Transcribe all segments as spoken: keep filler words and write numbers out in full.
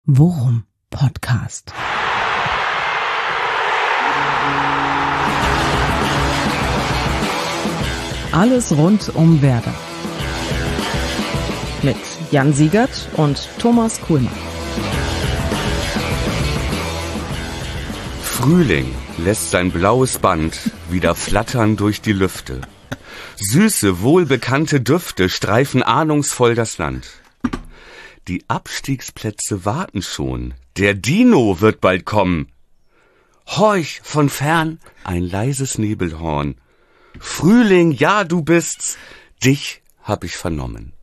Worum Podcast. Alles rund um Werder. Mit Jan Siegert und Thomas Kuhlmann. Frühling lässt sein blaues Band wieder flattern durch die Lüfte. Süße, wohlbekannte Düfte streifen ahnungsvoll das Land. Die Abstiegsplätze warten schon. Der Dino wird bald kommen. Horch, von fern ein leises Nebelhorn. Frühling, ja, du bist's. Dich hab ich vernommen.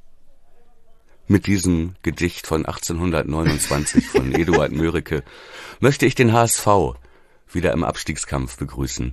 Mit diesem Gedicht von achtzehnhundertneunundzwanzig von Eduard Mörike möchte ich den H S V wieder im Abstiegskampf begrüßen.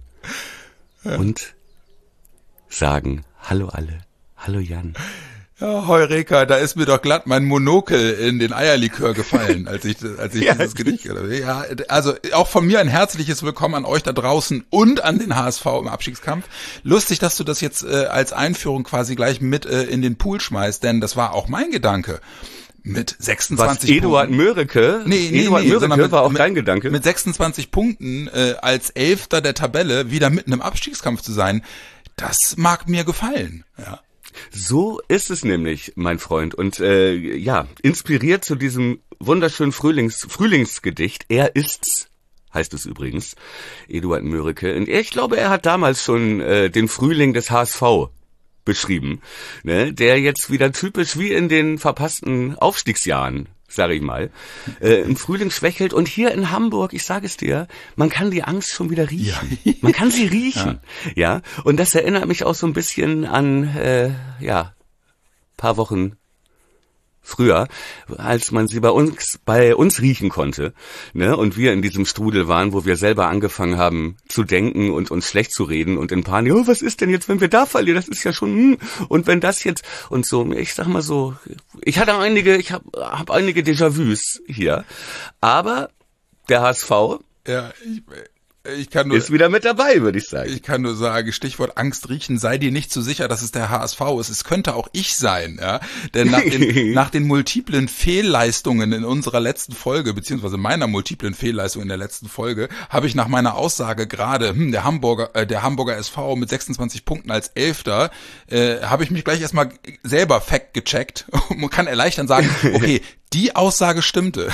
Und sagen, hallo alle, hallo Jan. Ja, Heureka, da ist mir doch glatt mein Monokel in den Eierlikör gefallen, als ich, als ich ja, dieses Gedicht gehört habe. Ja, also auch von mir ein herzliches Willkommen an euch da draußen und an den H S V im Abstiegskampf. Lustig, dass du das jetzt äh, als Einführung quasi gleich mit äh, in den Pool schmeißt, denn das war auch mein Gedanke. Mit sechsundzwanzig Was, Eduard Punkten. Mörike? Nee, nee, Eduard nee, Mörike mit, war auch mit, dein Gedanke? Mit sechsundzwanzig Punkten äh, als Elfter der Tabelle wieder mitten im Abstiegskampf zu sein, das mag mir gefallen, ja. So ist es nämlich, mein Freund. Und äh, ja, inspiriert zu diesem wunderschönen Frühlings Frühlingsgedicht, er ist's, heißt es übrigens, Eduard Mörike. Und ich glaube, er hat damals schon äh, den Frühling des H S V beschrieben, ne, der jetzt wieder typisch wie in den verpassten Aufstiegsjahren, sag ich mal, äh, im Frühling schwächelt. Und hier in Hamburg, ich sage es dir, man kann die Angst schon wieder riechen. Ja. Man kann sie riechen, ja. ja. Und das erinnert mich auch so ein bisschen an, äh, ja, paar Wochen früher, als man sie bei uns bei uns riechen konnte, ne, und wir in diesem Strudel waren, wo wir selber angefangen haben zu denken und uns schlecht zu reden und in Panik, oh, was ist denn jetzt, wenn wir da verlieren, das ist ja schon, hm, und wenn das jetzt, und so, ich sag mal so, ich hatte einige, ich habe hab einige Déjà-vus hier, aber der H S V ja, ich, ich kann nur, ist wieder mit dabei, würde ich sagen. Ich kann nur sagen, Stichwort Angst riechen, sei dir nicht so sicher, dass es der H S V ist. Es könnte auch ich sein, ja. Denn nach den, nach den multiplen Fehlleistungen in unserer letzten Folge, beziehungsweise meiner multiplen Fehlleistung in der letzten Folge, habe ich nach meiner Aussage gerade, hm, der Hamburger, äh, der Hamburger S V mit sechsundzwanzig Punkten als Elfter, äh, habe ich mich gleich erstmal selber fact gecheckt und kann erleichtern sagen, okay, die Aussage stimmte.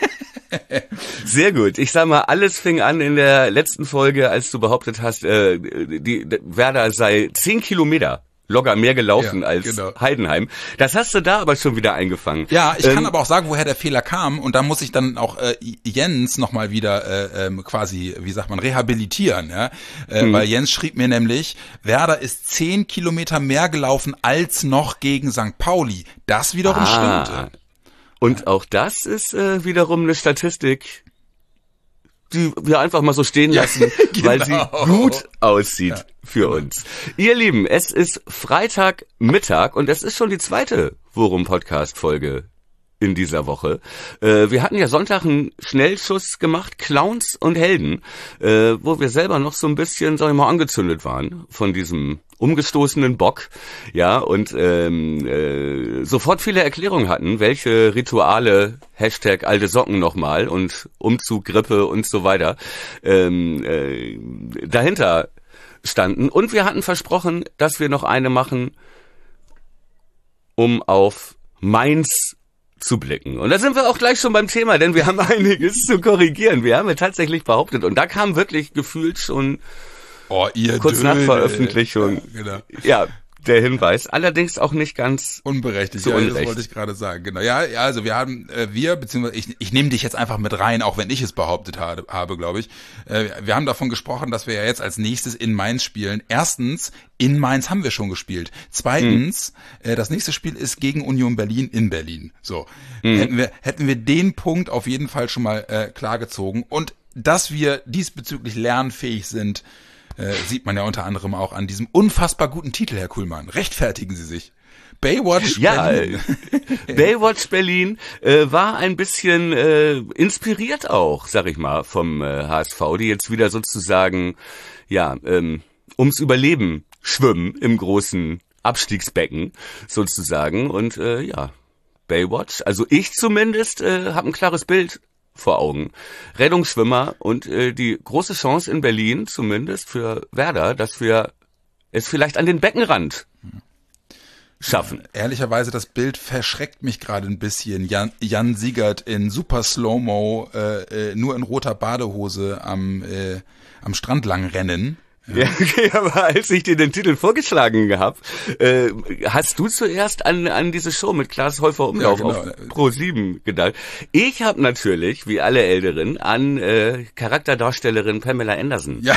Sehr gut. Ich sag mal, alles fing an in der letzten Folge, als du behauptet hast, äh, die, die Werder sei zehn Kilometer locker mehr gelaufen ja, als genau. Heidenheim. Das hast du da aber schon wieder eingefangen. Ja, ich ähm, kann aber auch sagen, woher der Fehler kam, und da muss ich dann auch äh, Jens nochmal wieder äh, ähm, quasi, wie sagt man, rehabilitieren, ja, äh, mhm. weil Jens schrieb mir nämlich, Werder ist zehn Kilometer mehr gelaufen als noch gegen Sankt Pauli. Das wiederum ah. stimmte. Und auch das ist äh, wiederum eine Statistik, die wir einfach mal so stehen lassen, ja, genau. weil sie gut aussieht ja. für uns. Ihr Lieben, es ist Freitagmittag und es ist schon die zweite Worum-Podcast-Folge in dieser Woche. Äh, wir hatten ja Sonntag einen Schnellschuss gemacht, Clowns und Helden, äh, wo wir selber noch so ein bisschen, sag ich mal, angezündet waren von diesem umgestoßenen Bock, ja, und ähm, äh, sofort viele Erklärungen hatten, welche Rituale, Hashtag alte Socken nochmal und Umzug, Grippe und so weiter, ähm, äh, dahinter standen. Und wir hatten versprochen, dass wir noch eine machen, um auf Mainz zu blicken. Und da sind wir auch gleich schon beim Thema, denn wir haben einiges zu korrigieren. Wir haben ja tatsächlich behauptet, und da kam wirklich gefühlt schon oh, ihr kurz Döne. nach Veröffentlichung ja, genau. ja, der Hinweis, allerdings auch nicht ganz unberechtigt. Zu ja, Unrecht. Das wollte ich gerade sagen. Genau. Ja, ja, also wir haben, äh, wir, beziehungsweise ich, ich nehme dich jetzt einfach mit rein, auch wenn ich es behauptet habe, habe glaube ich. Äh, wir haben davon gesprochen, dass wir ja jetzt als nächstes in Mainz spielen. Erstens, in Mainz haben wir schon gespielt. Zweitens, hm. äh, das nächste Spiel ist gegen Union Berlin in Berlin. So, hm. hätten wir, hätten wir den Punkt auf jeden Fall schon mal äh, klargezogen. Und dass wir diesbezüglich lernfähig sind, Äh, sieht man ja unter anderem auch an diesem unfassbar guten Titel, Herr Kuhlmann. Rechtfertigen Sie sich. Baywatch ja, Berlin. Ja, Baywatch Berlin äh, war ein bisschen äh, inspiriert auch, sag ich mal, vom äh, H S V, die jetzt wieder sozusagen, ja, ähm, ums Überleben schwimmen im großen Abstiegsbecken sozusagen. Und äh, ja, Baywatch. Also ich zumindest äh, habe ein klares Bild vor Augen. Rettungsschwimmer und äh, die große Chance in Berlin, zumindest für Werder, dass wir es vielleicht an den Beckenrand schaffen. Ehrlicherweise, das Bild verschreckt mich gerade ein bisschen. Jan, Jan Siegert in super Slow-Mo, äh, äh, nur in roter Badehose am, äh, am Strand lang rennen. Ja, okay, aber als ich dir den Titel vorgeschlagen habe, äh, hast du zuerst an an diese Show mit Klaas Häufer Umlauf ja, genau. auf Pro sieben gedacht. Ich habe natürlich, wie alle Älteren, an äh, Charakterdarstellerin Pamela Anderson ja,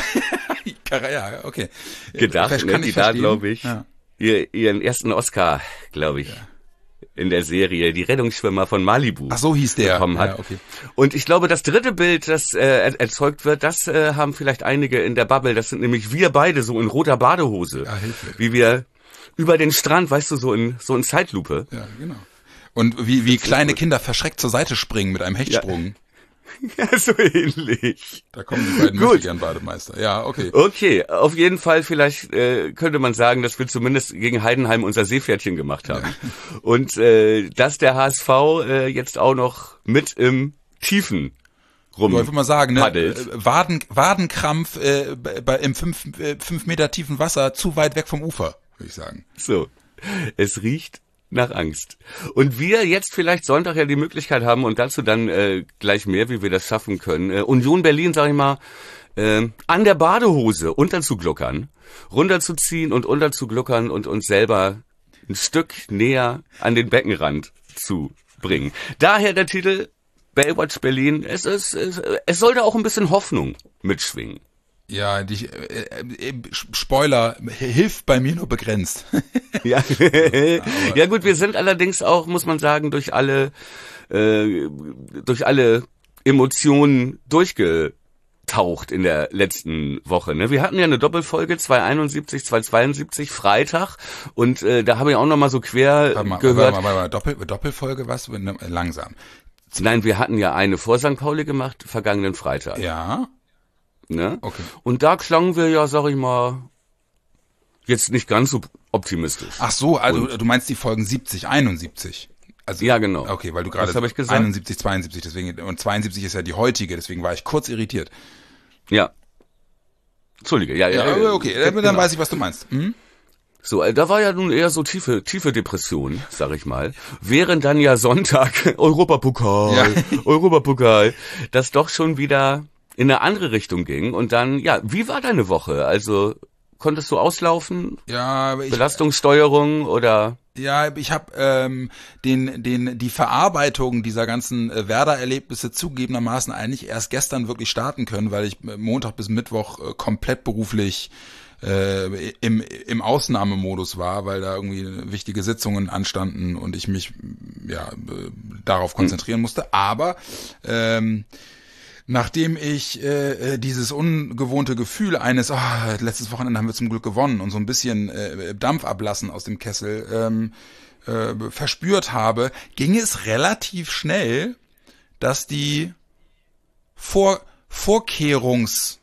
ja, okay. gedacht, Vielleicht ne, kann die ich da, verstehen. glaube ich, ja. ihr, ihren ersten Oscar, glaube ich, ja. in der Serie Die Rettungsschwimmer von Malibu. Ach so hieß der. Bekommen hat. Ja, okay. Und ich glaube, das dritte Bild, das äh, erzeugt wird, das äh, haben vielleicht einige in der Bubble. Das sind nämlich wir beide so in roter Badehose, ja, Hilfe. Wie wir über den Strand, weißt du, so in so in Zeitlupe. Ja, genau. Und wie wie kleine Kinder verschreckt zur Seite springen mit einem Hechtsprung. Ja. Ja, so ähnlich. Da kommen die beiden Möchtegern-Bademeister. Ja, okay. Okay, auf jeden Fall vielleicht äh, könnte man sagen, dass wir zumindest gegen Heidenheim unser Seepferdchen gemacht haben. Ja. Und äh, dass der H S V äh, jetzt auch noch mit im Tiefen rum Ich würde mal sagen, ne, paddelt. Waden, Wadenkrampf äh, bei, im fünf, äh, fünf Meter tiefen Wasser, zu weit weg vom Ufer, würde ich sagen. So, es riecht nach Angst. Und wir jetzt vielleicht Sonntag ja die Möglichkeit haben und dazu dann äh, gleich mehr, wie wir das schaffen können. Äh, Union Berlin, sag ich mal, äh, an der Badehose unterzugluckern, runterzuziehen und unterzugluckern und uns selber ein Stück näher an den Beckenrand zu bringen. Daher der Titel Baywatch Berlin. Es ist, es, es sollte auch ein bisschen Hoffnung mitschwingen. Ja, die äh, äh, Spoiler hilft bei mir nur begrenzt. Ja. Ja gut, wir sind allerdings auch, muss man sagen, durch alle äh, durch alle Emotionen durchgetaucht in der letzten Woche. Ne? Wir hatten ja eine Doppelfolge zweihunderteinundsiebzig, zweihundertzweiundsiebzig Freitag und äh, da habe ich auch noch mal so quer warte mal, gehört. Warte mal, warte mal, Doppel, Doppelfolge, was? Langsam. Nein, wir hatten ja eine vor Sankt Pauli gemacht, vergangenen Freitag. Ja. Ne? Okay. Und da klangen wir ja, sag ich mal, jetzt nicht ganz so optimistisch. Ach so, also Und, du meinst die Folgen siebzig, einundsiebzig. Also, ja, genau. Okay, weil du gerade Was habe ich gesagt? einundsiebzig, zweiundsiebzig, deswegen, und zweiundsiebzig ist ja die heutige, deswegen war ich kurz irritiert. Ja. Entschuldige, ja, ja. Ja, okay, dann genau. weiß ich, was du meinst. Hm? So, äh, da war ja nun eher so tiefe, tiefe Depression, sag ich mal. Während dann ja Sonntag Europapokal, Ja. Europapokal, das doch schon wieder in eine andere Richtung ging. Und dann, ja, wie war deine Woche? Also, konntest du auslaufen? Ja, aber ich, Belastungssteuerung oder? ja, ich habe ähm, den, den, die Verarbeitung dieser ganzen äh, Werder-Erlebnisse zugegebenermaßen eigentlich erst gestern wirklich starten können, weil ich äh, Montag bis Mittwoch äh, komplett beruflich äh, im, im Ausnahmemodus war, weil da irgendwie wichtige Sitzungen anstanden und ich mich ja äh, darauf konzentrieren musste. Aber ähm, nachdem ich äh, dieses ungewohnte Gefühl eines, oh, letztes Wochenende haben wir zum Glück gewonnen und so ein bisschen äh, Dampf ablassen aus dem Kessel ähm, äh, verspürt habe, ging es relativ schnell, dass die Vor Vorkehrungsangst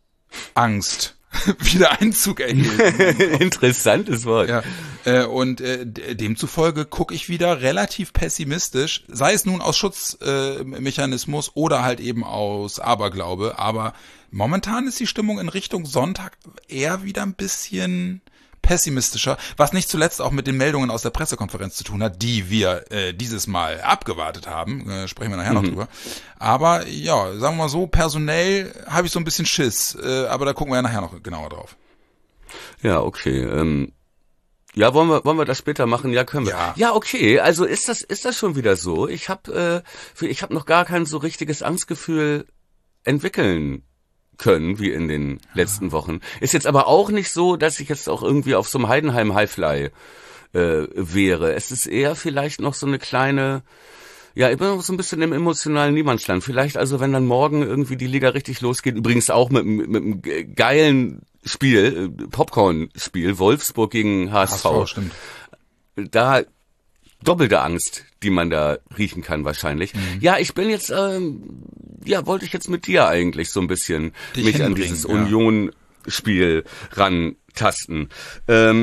wieder Einzug erhielt. Interessantes Wort. Ja, äh, und äh, demzufolge gucke ich wieder relativ pessimistisch, sei es nun aus Schutzmechanismus äh, oder halt eben aus Aberglaube, aber momentan ist die Stimmung in Richtung Sonntag eher wieder ein bisschen pessimistischer, was nicht zuletzt auch mit den Meldungen aus der Pressekonferenz zu tun hat, die wir äh, dieses Mal abgewartet haben, äh, sprechen wir nachher noch Mhm. drüber. Aber ja, sagen wir mal so, personell habe ich so ein bisschen Schiss, äh, aber da gucken wir ja nachher noch genauer drauf. Ja, okay. Ähm, ja, wollen wir wollen wir das später machen? Ja, können wir. Ja. Ja, okay. Also ist das ist das schon wieder so? Ich habe äh, ich habe noch gar kein so richtiges Angstgefühl entwickeln können wie in den letzten Wochen. Ist jetzt aber auch nicht so, dass ich jetzt auch irgendwie auf so einem Heidenheim Highfly äh, wäre. Es ist eher vielleicht noch so eine kleine, ja, ich bin noch so ein bisschen im emotionalen Niemandsland. Vielleicht also, wenn dann morgen irgendwie die Liga richtig losgeht, übrigens auch mit, mit, mit einem geilen Spiel, Popcorn-Spiel, Wolfsburg gegen H S V. H S V, stimmt. Da doppelte Angst, die man da riechen kann wahrscheinlich. Mhm. Ja, ich bin jetzt, ähm, ja, wollte ich jetzt mit dir eigentlich so ein bisschen Dich mich an hinbringen, dieses ja. Union-Spiel rantasten. Ähm,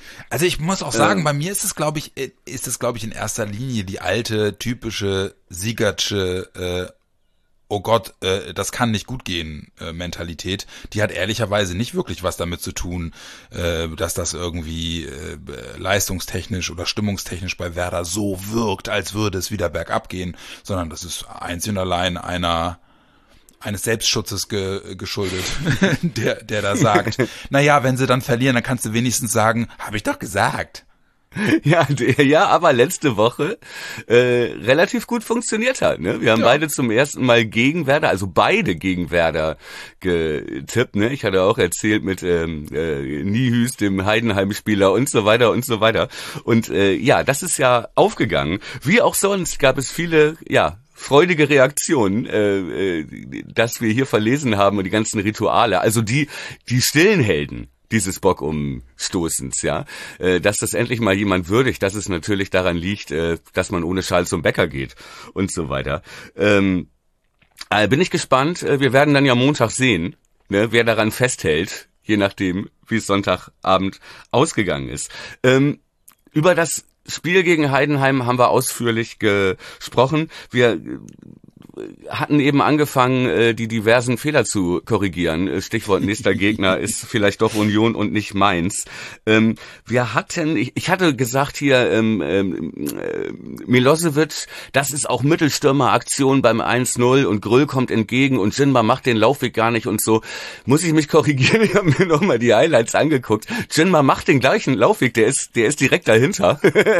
Also ich muss auch sagen, ähm, bei mir ist es, glaube ich, ist es, glaube ich, in erster Linie die alte, typische Siegertsche, äh, oh Gott, äh, das kann nicht gut gehen, äh, Mentalität. Die hat ehrlicherweise nicht wirklich was damit zu tun, äh, dass das irgendwie äh, leistungstechnisch oder stimmungstechnisch bei Werder so wirkt, als würde es wieder bergab gehen, sondern das ist einzig und allein einer eines Selbstschutzes ge, geschuldet, der der da sagt, naja, wenn sie dann verlieren, dann kannst du wenigstens sagen, habe ich doch gesagt. Ja, ja, aber letzte Woche äh, relativ gut funktioniert hat. Ne? Wir haben ja. beide zum ersten Mal gegen Werder, also beide gegen Werder getippt. Ne? Ich hatte auch erzählt mit ähm, äh, Niehüs, dem Heidenheim-Spieler und so weiter und so weiter. Und äh, ja, das ist ja aufgegangen. Wie auch sonst gab es viele, ja, freudige Reaktionen, äh, äh, dass wir hier verlesen haben und die ganzen Rituale. Also die die stillen Helden dieses Bockumstoßens, ja, äh, dass das endlich mal jemand würdigt, dass es natürlich daran liegt, äh, dass man ohne Schal zum Bäcker geht und so weiter. Ähm, äh, bin ich gespannt. Äh, wir werden dann ja Montag sehen, ne, wer daran festhält, je nachdem, wie es Sonntagabend ausgegangen ist. Ähm, über das Spiel gegen Heidenheim haben wir ausführlich gesprochen. Wir hatten eben angefangen, die diversen Fehler zu korrigieren. Stichwort nächster Gegner ist vielleicht doch Union und nicht Mainz. Wir hatten, ich hatte gesagt hier, Milosevic, das ist auch Mittelstürmeraktion beim eins null und Grüll kommt entgegen und Jinma macht den Laufweg gar nicht und so. Muss ich mich korrigieren? Ich habe mir nochmal die Highlights angeguckt. Jinma macht den gleichen Laufweg, der ist, der ist direkt dahinter.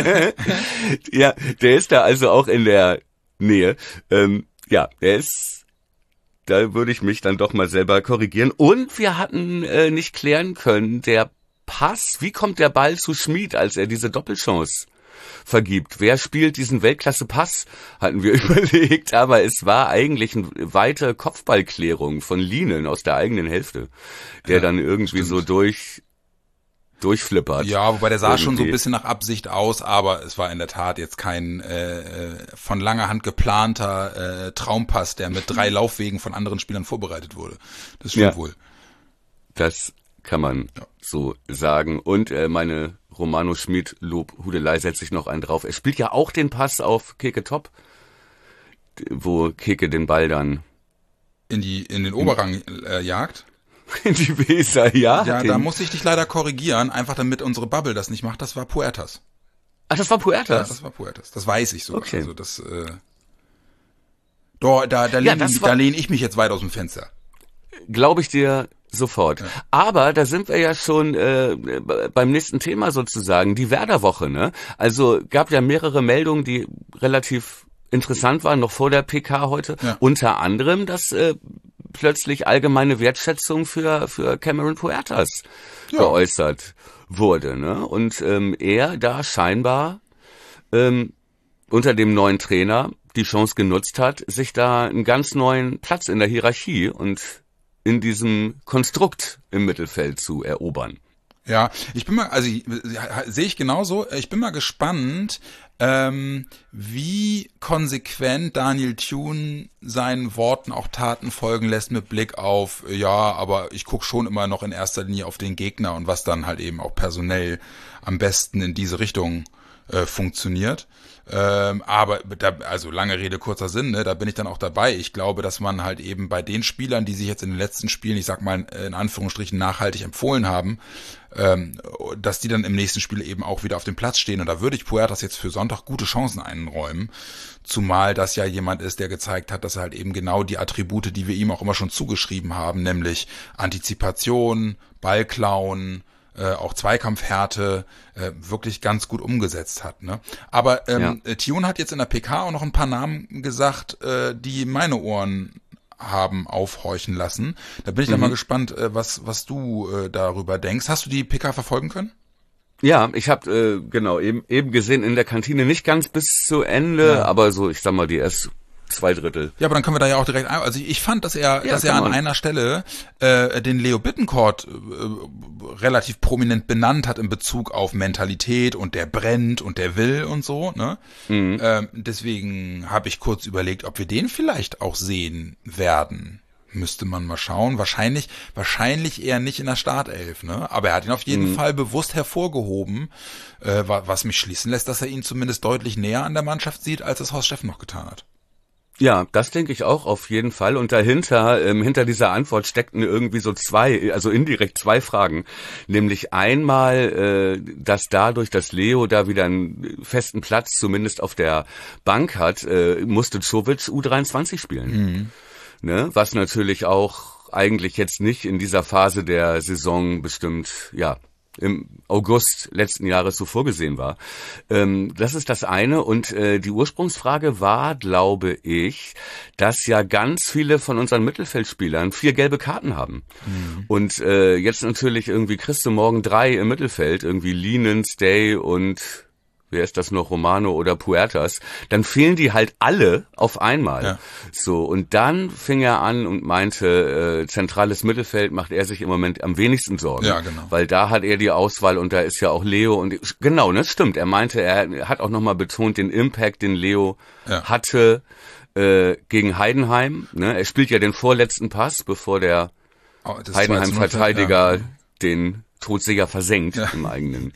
Ja, der ist da also auch in der Nähe. Ähm, ja, er ist, da würde ich mich dann doch mal selber korrigieren. Und wir hatten äh, nicht klären können, der Pass, wie kommt der Ball zu Schmid, als er diese Doppelchance vergibt? Wer spielt diesen Weltklasse-Pass, hatten wir überlegt, aber es war eigentlich eine weite Kopfballklärung von Lienen aus der eigenen Hälfte, der ja, dann irgendwie stimmt. so durch... durchflippert. Ja, wobei der sah irgendwie schon so ein bisschen nach Absicht aus, aber es war in der Tat jetzt kein äh, von langer Hand geplanter äh, Traumpass, der mit drei Laufwegen von anderen Spielern vorbereitet wurde. Das stimmt ja, wohl. Das kann man ja. so sagen. Und äh, meine Romano Schmid Lob Hudelei setze ich noch einen drauf. Er spielt ja auch den Pass auf Keke Top, wo Keke den Ball dann in die in den Oberrang äh, jagt. In die Weser, ja. Ja, da muss ich dich leider korrigieren, einfach damit unsere Bubble das nicht macht. Das war Puertas. Ach, das war Puertas? Ja, das war Puertas. Das weiß ich sogar. Okay. Also das, äh, da, da, da, ja, lehne, da lehne ich mich jetzt weit aus dem Fenster. Glaube ich dir sofort. Ja. Aber da sind wir ja schon äh, beim nächsten Thema sozusagen, die Werder-Woche, ne? Also gab ja mehrere Meldungen, die relativ interessant waren, noch vor der P K heute. Ja. Unter anderem, dass äh, plötzlich allgemeine Wertschätzung für für Cameron Puertas ja. geäußert wurde, ne? Und ähm, er da scheinbar ähm, unter dem neuen Trainer die Chance genutzt hat, sich da einen ganz neuen Platz in der Hierarchie und in diesem Konstrukt im Mittelfeld zu erobern. Ja, ich bin mal, also ich, sehe ich genauso. Ich bin mal gespannt, ähm, wie konsequent Daniel Thune seinen Worten auch Taten folgen lässt mit Blick auf, ja, aber ich gucke schon immer noch in erster Linie auf den Gegner und was dann halt eben auch personell am besten in diese Richtung äh, funktioniert. Ähm, aber da, also lange Rede, kurzer Sinn, ne, da bin ich dann auch dabei. Ich glaube, dass man halt eben bei den Spielern, die sich jetzt in den letzten Spielen, ich sag mal in Anführungsstrichen nachhaltig empfohlen haben, ähm, dass die dann im nächsten Spiel eben auch wieder auf dem Platz stehen. Und da würde ich Puertas jetzt für Sonntag gute Chancen einräumen. Zumal das ja jemand ist, der gezeigt hat, dass er halt eben genau die Attribute, die wir ihm auch immer schon zugeschrieben haben, nämlich Antizipation, Ballklauen, Äh, auch Zweikampfhärte äh, wirklich ganz gut umgesetzt hat. Ne? Aber ähm, ja. Thune hat jetzt in der P K auch noch ein paar Namen gesagt, äh, die meine Ohren haben aufhorchen lassen. Da bin ich mhm. dann mal gespannt, äh, was was du äh, darüber denkst. Hast du die P K verfolgen können? Ja, ich habe äh, genau eben eben gesehen in der Kantine, nicht ganz bis zu Ende, ja. aber so, ich sag mal, die erst zwei Drittel. Ja, aber dann können wir da ja auch direkt, also ich fand, dass er, ja, dass er an man. einer Stelle äh, den Leo Bittencourt äh, relativ prominent benannt hat in Bezug auf Mentalität und der brennt und der will und so, ne? Mhm. Ähm, deswegen habe ich kurz überlegt, ob wir den vielleicht auch sehen werden Müsste man mal schauen. Wahrscheinlich, wahrscheinlich eher nicht in der Startelf, ne? Aber er hat ihn auf jeden mhm. Fall bewusst hervorgehoben, äh, was mich schließen lässt, dass er ihn zumindest deutlich näher an der Mannschaft sieht, als es Horst Steffen noch getan hat. Ja, das denke ich auch auf jeden Fall. Und dahinter, ähm, hinter dieser Antwort steckten irgendwie so zwei, also indirekt zwei Fragen. Nämlich einmal, äh, dass dadurch, dass Leo da wieder einen festen Platz zumindest auf der Bank hat, äh, musste Čović U dreiundzwanzig spielen. Mhm. Ne? Was natürlich auch eigentlich jetzt nicht in dieser Phase der Saison bestimmt, ja, im August letzten Jahres so vorgesehen war. Ähm, das ist das eine. Und äh, die Ursprungsfrage war, glaube ich, dass ja ganz viele von unseren Mittelfeldspielern vier gelbe Karten haben. Mhm. Und äh, jetzt natürlich irgendwie kriegst du morgen drei im Mittelfeld, irgendwie Lienen, Stay und wer ist das noch, Romano oder Puertas, dann fehlen die halt alle auf einmal. Ja. So, und dann fing er an und meinte, äh, zentrales Mittelfeld macht er sich im Moment am wenigsten Sorgen. Ja, genau. Weil da hat er die Auswahl und da ist ja auch Leo und genau, das stimmt. Er meinte, er hat auch nochmal betont den Impact, den Leo ja. hatte äh, gegen Heidenheim. Ne? Er spielt ja den vorletzten Pass, bevor der oh, Heidenheim-Verteidiger ja. den Todsiger versenkt ja. im eigenen.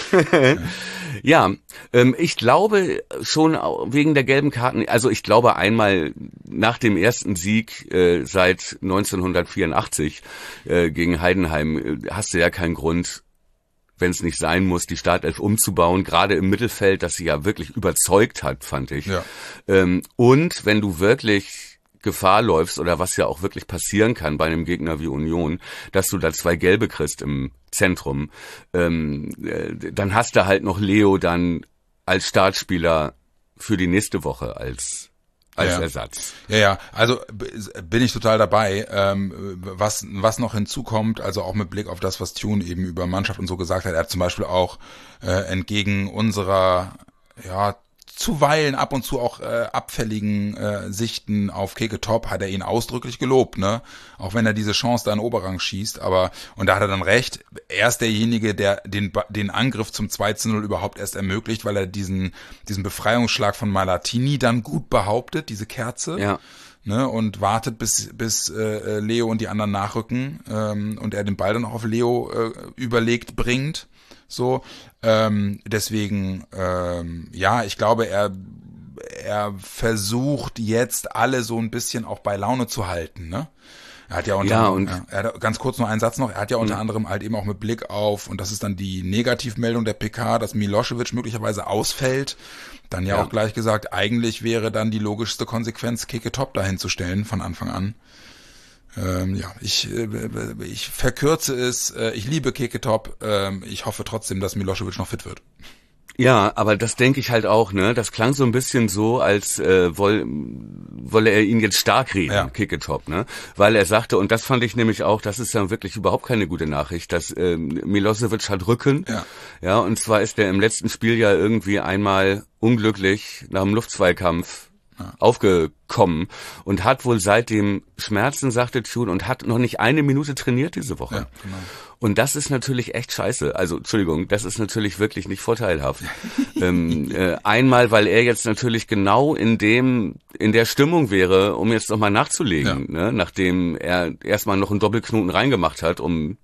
Ja, ähm, ich glaube schon wegen der gelben Karten, also ich glaube einmal nach dem ersten Sieg äh, seit neunzehnhundertvierundachtzig äh, gegen Heidenheim äh, hast du ja keinen Grund, wenn es nicht sein muss, die Startelf umzubauen, gerade im Mittelfeld, das sie ja wirklich überzeugt hat, fand ich. Ja. Ähm, und wenn du wirklich Gefahr läufst oder was ja auch wirklich passieren kann bei einem Gegner wie Union, dass du da zwei Gelbe kriegst im Zentrum, ähm, äh, dann hast du halt noch Leo dann als Startspieler für die nächste Woche als als ja. Ersatz. Ja, ja, also bin ich total dabei. Ähm, was was noch hinzukommt, also auch mit Blick auf das, was Thune eben über Mannschaft und so gesagt hat, er hat zum Beispiel auch äh, entgegen unserer ja zuweilen ab und zu auch äh, abfälligen äh, Sichten auf Keke Top hat er ihn ausdrücklich gelobt, ne? Auch wenn er diese Chance da in Oberrang schießt, aber und da hat er dann recht, er ist derjenige, der den den Angriff zum zwei zu null überhaupt erst ermöglicht, weil er diesen diesen Befreiungsschlag von Malatini dann gut behauptet, diese Kerze. Ja. Ne, und wartet bis bis äh, Leo und die anderen nachrücken ähm, und er den Ball dann auch auf Leo äh, überlegt bringt. So, ähm, deswegen, ähm, ja, ich glaube, er er versucht jetzt alle so ein bisschen auch bei Laune zu halten, ne? Er hat ja unter ja, anderem, und ja, er hat ganz kurz noch einen Satz noch, er hat ja unter mhm. anderem halt eben auch mit Blick auf, und das ist dann die Negativmeldung der P K, dass Milošević möglicherweise ausfällt, dann ja, ja auch gleich gesagt, eigentlich wäre dann die logischste Konsequenz, Keke Top dahin zu stellen von Anfang an. Ähm, ja, ich äh, ich verkürze es, äh, ich liebe Keke Top, ähm, ich hoffe trotzdem, dass Milošević noch fit wird. Ja, aber das denke ich halt auch, ne? Das klang so ein bisschen so, als äh, woll, wolle er ihn jetzt stark reden, ja. Keke Top, ne? Weil er sagte, und das fand ich nämlich auch, das ist dann wirklich überhaupt keine gute Nachricht, dass äh, Milošević hat Rücken, ja. ja, und zwar ist er im letzten Spiel ja irgendwie einmal unglücklich nach dem Luftzweikampf ja. aufgekommen und hat wohl seitdem Schmerzen, sagte Thune, und hat noch nicht eine Minute trainiert diese Woche. Ja, genau. Und das ist natürlich echt scheiße. Also, Entschuldigung, das ist natürlich wirklich nicht vorteilhaft. ähm, äh, einmal, weil er jetzt natürlich genau in dem, in der Stimmung wäre, um jetzt nochmal nachzulegen, ja. ne? Nachdem er erstmal noch einen Doppelknoten reingemacht hat, um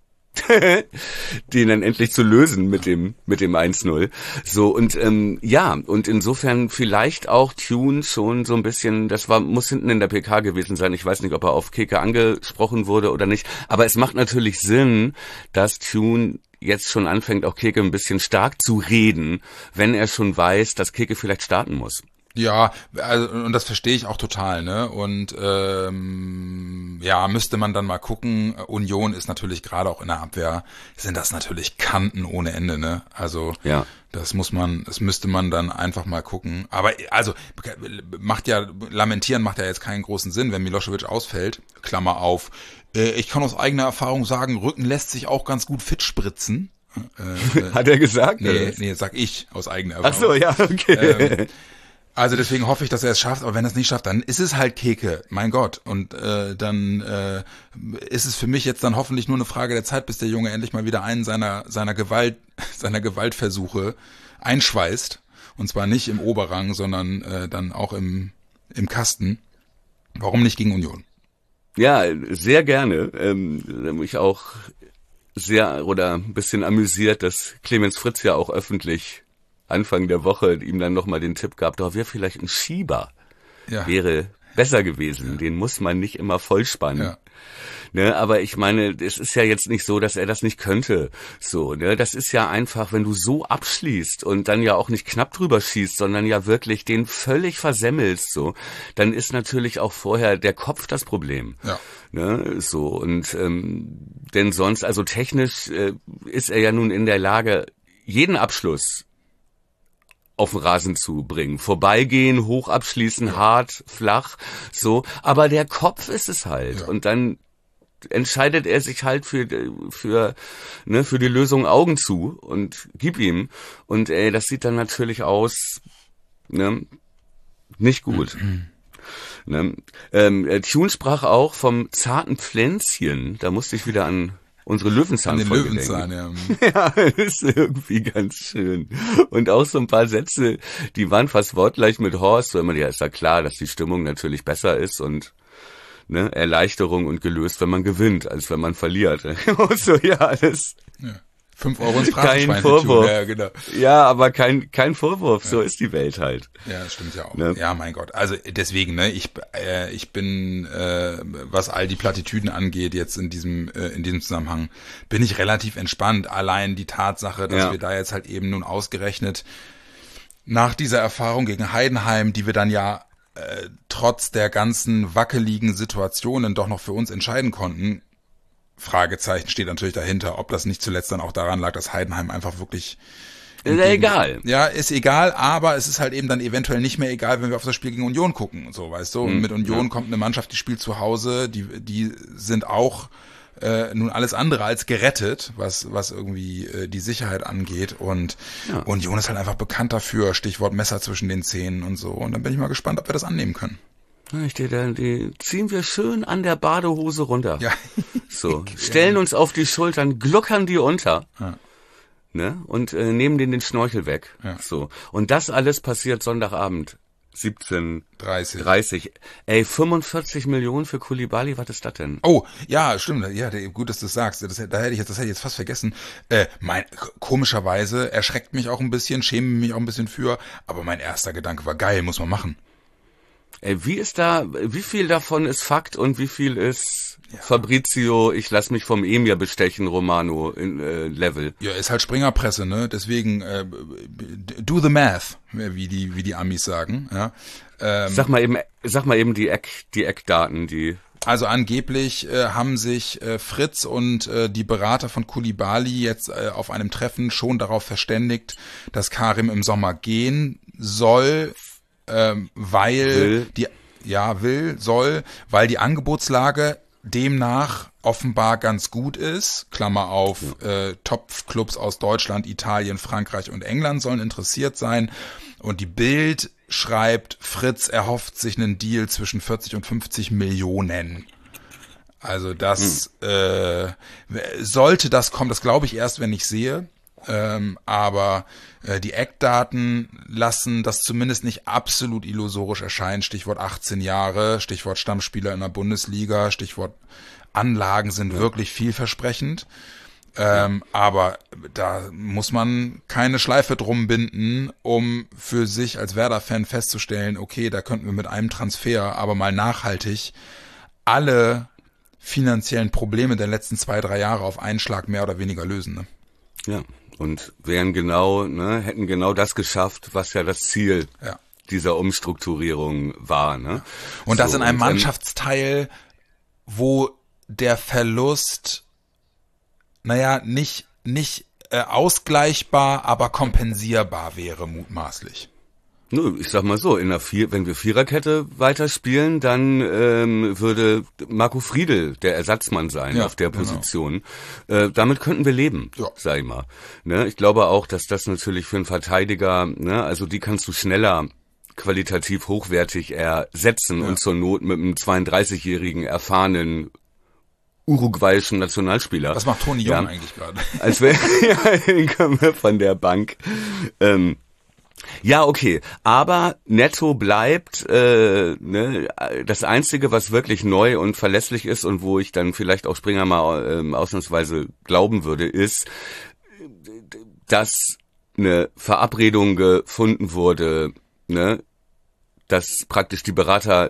den dann endlich zu lösen mit dem mit dem eins null. So, und ähm, ja, und insofern vielleicht auch Thune schon so ein bisschen, das war muss hinten in der P K gewesen sein, ich weiß nicht, ob er auf Keke angesprochen wurde oder nicht, aber es macht natürlich Sinn, dass Thune jetzt schon anfängt, auch Keke ein bisschen stark zu reden, wenn er schon weiß, dass Keke vielleicht starten muss. Ja, also, und das verstehe ich auch total, ne? Und ähm, ja, müsste man dann mal gucken. Union ist natürlich gerade auch in der Abwehr, sind das natürlich Kanten ohne Ende, ne? Also ja. das muss man, das müsste man dann einfach mal gucken. Aber also macht ja, lamentieren macht ja jetzt keinen großen Sinn, wenn Milošević ausfällt. Klammer auf. Äh, ich kann aus eigener Erfahrung sagen, Rücken lässt sich auch ganz gut fit spritzen. Äh, Hat er gesagt? Nee, oder? nee, sag ich aus eigener Erfahrung. Ach so, ja, okay. Ähm, Also deswegen hoffe ich, dass er es schafft, aber wenn er es nicht schafft, dann ist es halt Keke, mein Gott. Und äh, dann äh, ist es für mich jetzt dann hoffentlich nur eine Frage der Zeit, bis der Junge endlich mal wieder einen seiner seiner Gewalt seiner Gewaltversuche einschweißt. Und zwar nicht im Oberrang, sondern äh, dann auch im im Kasten. Warum nicht gegen Union? Ja, sehr gerne. Ähm, mich auch sehr oder ein bisschen amüsiert, dass Clemens Fritz ja auch öffentlich Anfang der Woche ihm dann nochmal den Tipp gab, da wäre vielleicht ein Schieber, Ja. wäre besser gewesen. Ja. Den muss man nicht immer vollspannen. Ja. Ne, aber ich meine, es ist ja jetzt nicht so, dass er das nicht könnte. So, ne, das ist ja einfach, wenn du so abschließt und dann ja auch nicht knapp drüber schießt, sondern ja wirklich den völlig versemmelst, so, dann ist natürlich auch vorher der Kopf das Problem. Ja. Ne, so und ähm, denn sonst, also technisch äh, ist er ja nun in der Lage, jeden Abschluss auf den Rasen zu bringen. Vorbeigehen, hoch abschließen, ja. hart, flach, so. Aber der Kopf ist es halt. Ja. Und dann entscheidet er sich halt für für ne für die Lösung Augen zu und gib ihm. Und ey, das sieht dann natürlich aus, ne, nicht gut. Mhm. Ne? Ähm, Tune sprach auch vom zarten Pflänzchen. Da musste ich wieder an unsere Löwenzahn-Folge denken. Löwenzahn, ja. Ja, ist irgendwie ganz schön. Und auch so ein paar Sätze, die waren fast wortgleich mit Horst. Wenn man ja, ist ja klar, dass die Stimmung natürlich besser ist und ne, Erleichterung und gelöst, wenn man gewinnt, als wenn man verliert. So, ja, das. Ja. Fünf Euro ins Phrasenschwein. Kein Vorwurf. Ja, genau. Ja, aber kein kein Vorwurf. So ja. ist die Welt halt. Ja, das stimmt ja auch. Ne? Ja, mein Gott. Also deswegen, ne, ich äh, ich bin, äh, was all die Plattitüden angeht, jetzt in diesem äh, in diesem Zusammenhang, bin ich relativ entspannt. Allein die Tatsache, dass ja. wir da jetzt halt eben nun ausgerechnet nach dieser Erfahrung gegen Heidenheim, die wir dann ja äh, trotz der ganzen wackeligen Situationen doch noch für uns entscheiden konnten. Fragezeichen steht natürlich dahinter, ob das nicht zuletzt dann auch daran lag, dass Heidenheim einfach wirklich... Ist ja egal. Ja, ist egal, aber es ist halt eben dann eventuell nicht mehr egal, wenn wir auf das Spiel gegen Union gucken, so, weißt du. Und mit Union ja. kommt eine Mannschaft, die spielt zu Hause, die die sind auch äh, nun alles andere als gerettet, was was irgendwie äh, die Sicherheit angeht. Und ja. Union ist halt einfach bekannt dafür, Stichwort Messer zwischen den Zähnen und so. Und dann bin ich mal gespannt, ob wir das annehmen können. Ich die, die ziehen wir schön an der Badehose runter. Ja. So, stellen uns auf die Schultern, gluckern die unter. Ja. Ne? Und äh, nehmen denen den Schnorchel weg. Ja. So. Und das alles passiert Sonntagabend. siebzehn dreißig Ey, fünfundvierzig Millionen für Koulibaly, was ist das denn? Oh, ja, stimmt. Ja, gut, dass du das sagst. Das, da hätte ich jetzt, das hätte ich jetzt fast vergessen. Äh, mein, komischerweise erschreckt mich auch ein bisschen, schäme mich auch ein bisschen für, aber mein erster Gedanke war geil, muss man machen. Ey, wie ist da, wie viel davon ist Fakt und wie viel ist ja. Fabrizio, ich lass mich vom Emir bestechen, Romano in, äh, Level? Ja, ist halt Springerpresse, ne? Deswegen äh, do the math, wie die wie die Amis sagen. Ja. Ähm, sag mal eben, sag mal eben die Eck, die Eckdaten, die. Also angeblich äh, haben sich äh, Fritz und äh, die Berater von Koulibaly jetzt äh, auf einem Treffen schon darauf verständigt, dass Karim im Sommer gehen soll. Ähm, weil will. die, ja, will, soll, weil die Angebotslage demnach offenbar ganz gut ist. Klammer auf, ja. äh, Top-Clubs aus Deutschland, Italien, Frankreich und England sollen interessiert sein. Und die Bild schreibt, Fritz erhofft sich einen Deal zwischen vierzig und fünfzig Millionen. Also das, hm. äh, sollte das kommen, das glaube ich erst, wenn ich sehe. Ähm, aber äh, die Eckdaten lassen das zumindest nicht absolut illusorisch erscheinen. Stichwort achtzehn Jahre, Stichwort Stammspieler in der Bundesliga, Stichwort Anlagen sind ja. wirklich vielversprechend. Ähm, ja. Aber da muss man keine Schleife drum binden, um für sich als Werder-Fan festzustellen, okay, da könnten wir mit einem Transfer aber mal nachhaltig alle finanziellen Probleme der letzten zwei, drei Jahre auf einen Schlag mehr oder weniger lösen. Ne? Ja. Und wären genau, ne, hätten genau das geschafft, was ja das Ziel ja. dieser Umstrukturierung war, ne? Und das so, in einem Mannschaftsteil, wo der Verlust, naja, nicht, nicht äh, ausgleichbar, aber kompensierbar wäre, mutmaßlich. Nö, ich sag mal so, in der Vier, wenn wir Viererkette weiterspielen, dann ähm, würde Marco Friedl der Ersatzmann sein ja, auf der Position. Genau. Äh, damit könnten wir leben, ja. sag ich mal. Ne, ich glaube auch, dass das natürlich für einen Verteidiger, ne, also die kannst du schneller qualitativ hochwertig ersetzen ja. und zur Not mit einem zweiunddreißigjährigen erfahrenen uruguayischen Nationalspieler. Was macht Toni Jung ja, eigentlich gerade? Als wäre ja, von der Bank. Ähm, Ja, okay, aber netto bleibt äh, ne, das Einzige, was wirklich neu und verlässlich ist und wo ich dann vielleicht auch Springer mal äh, ausnahmsweise glauben würde, ist, dass eine Verabredung gefunden wurde, ne, dass praktisch die Berater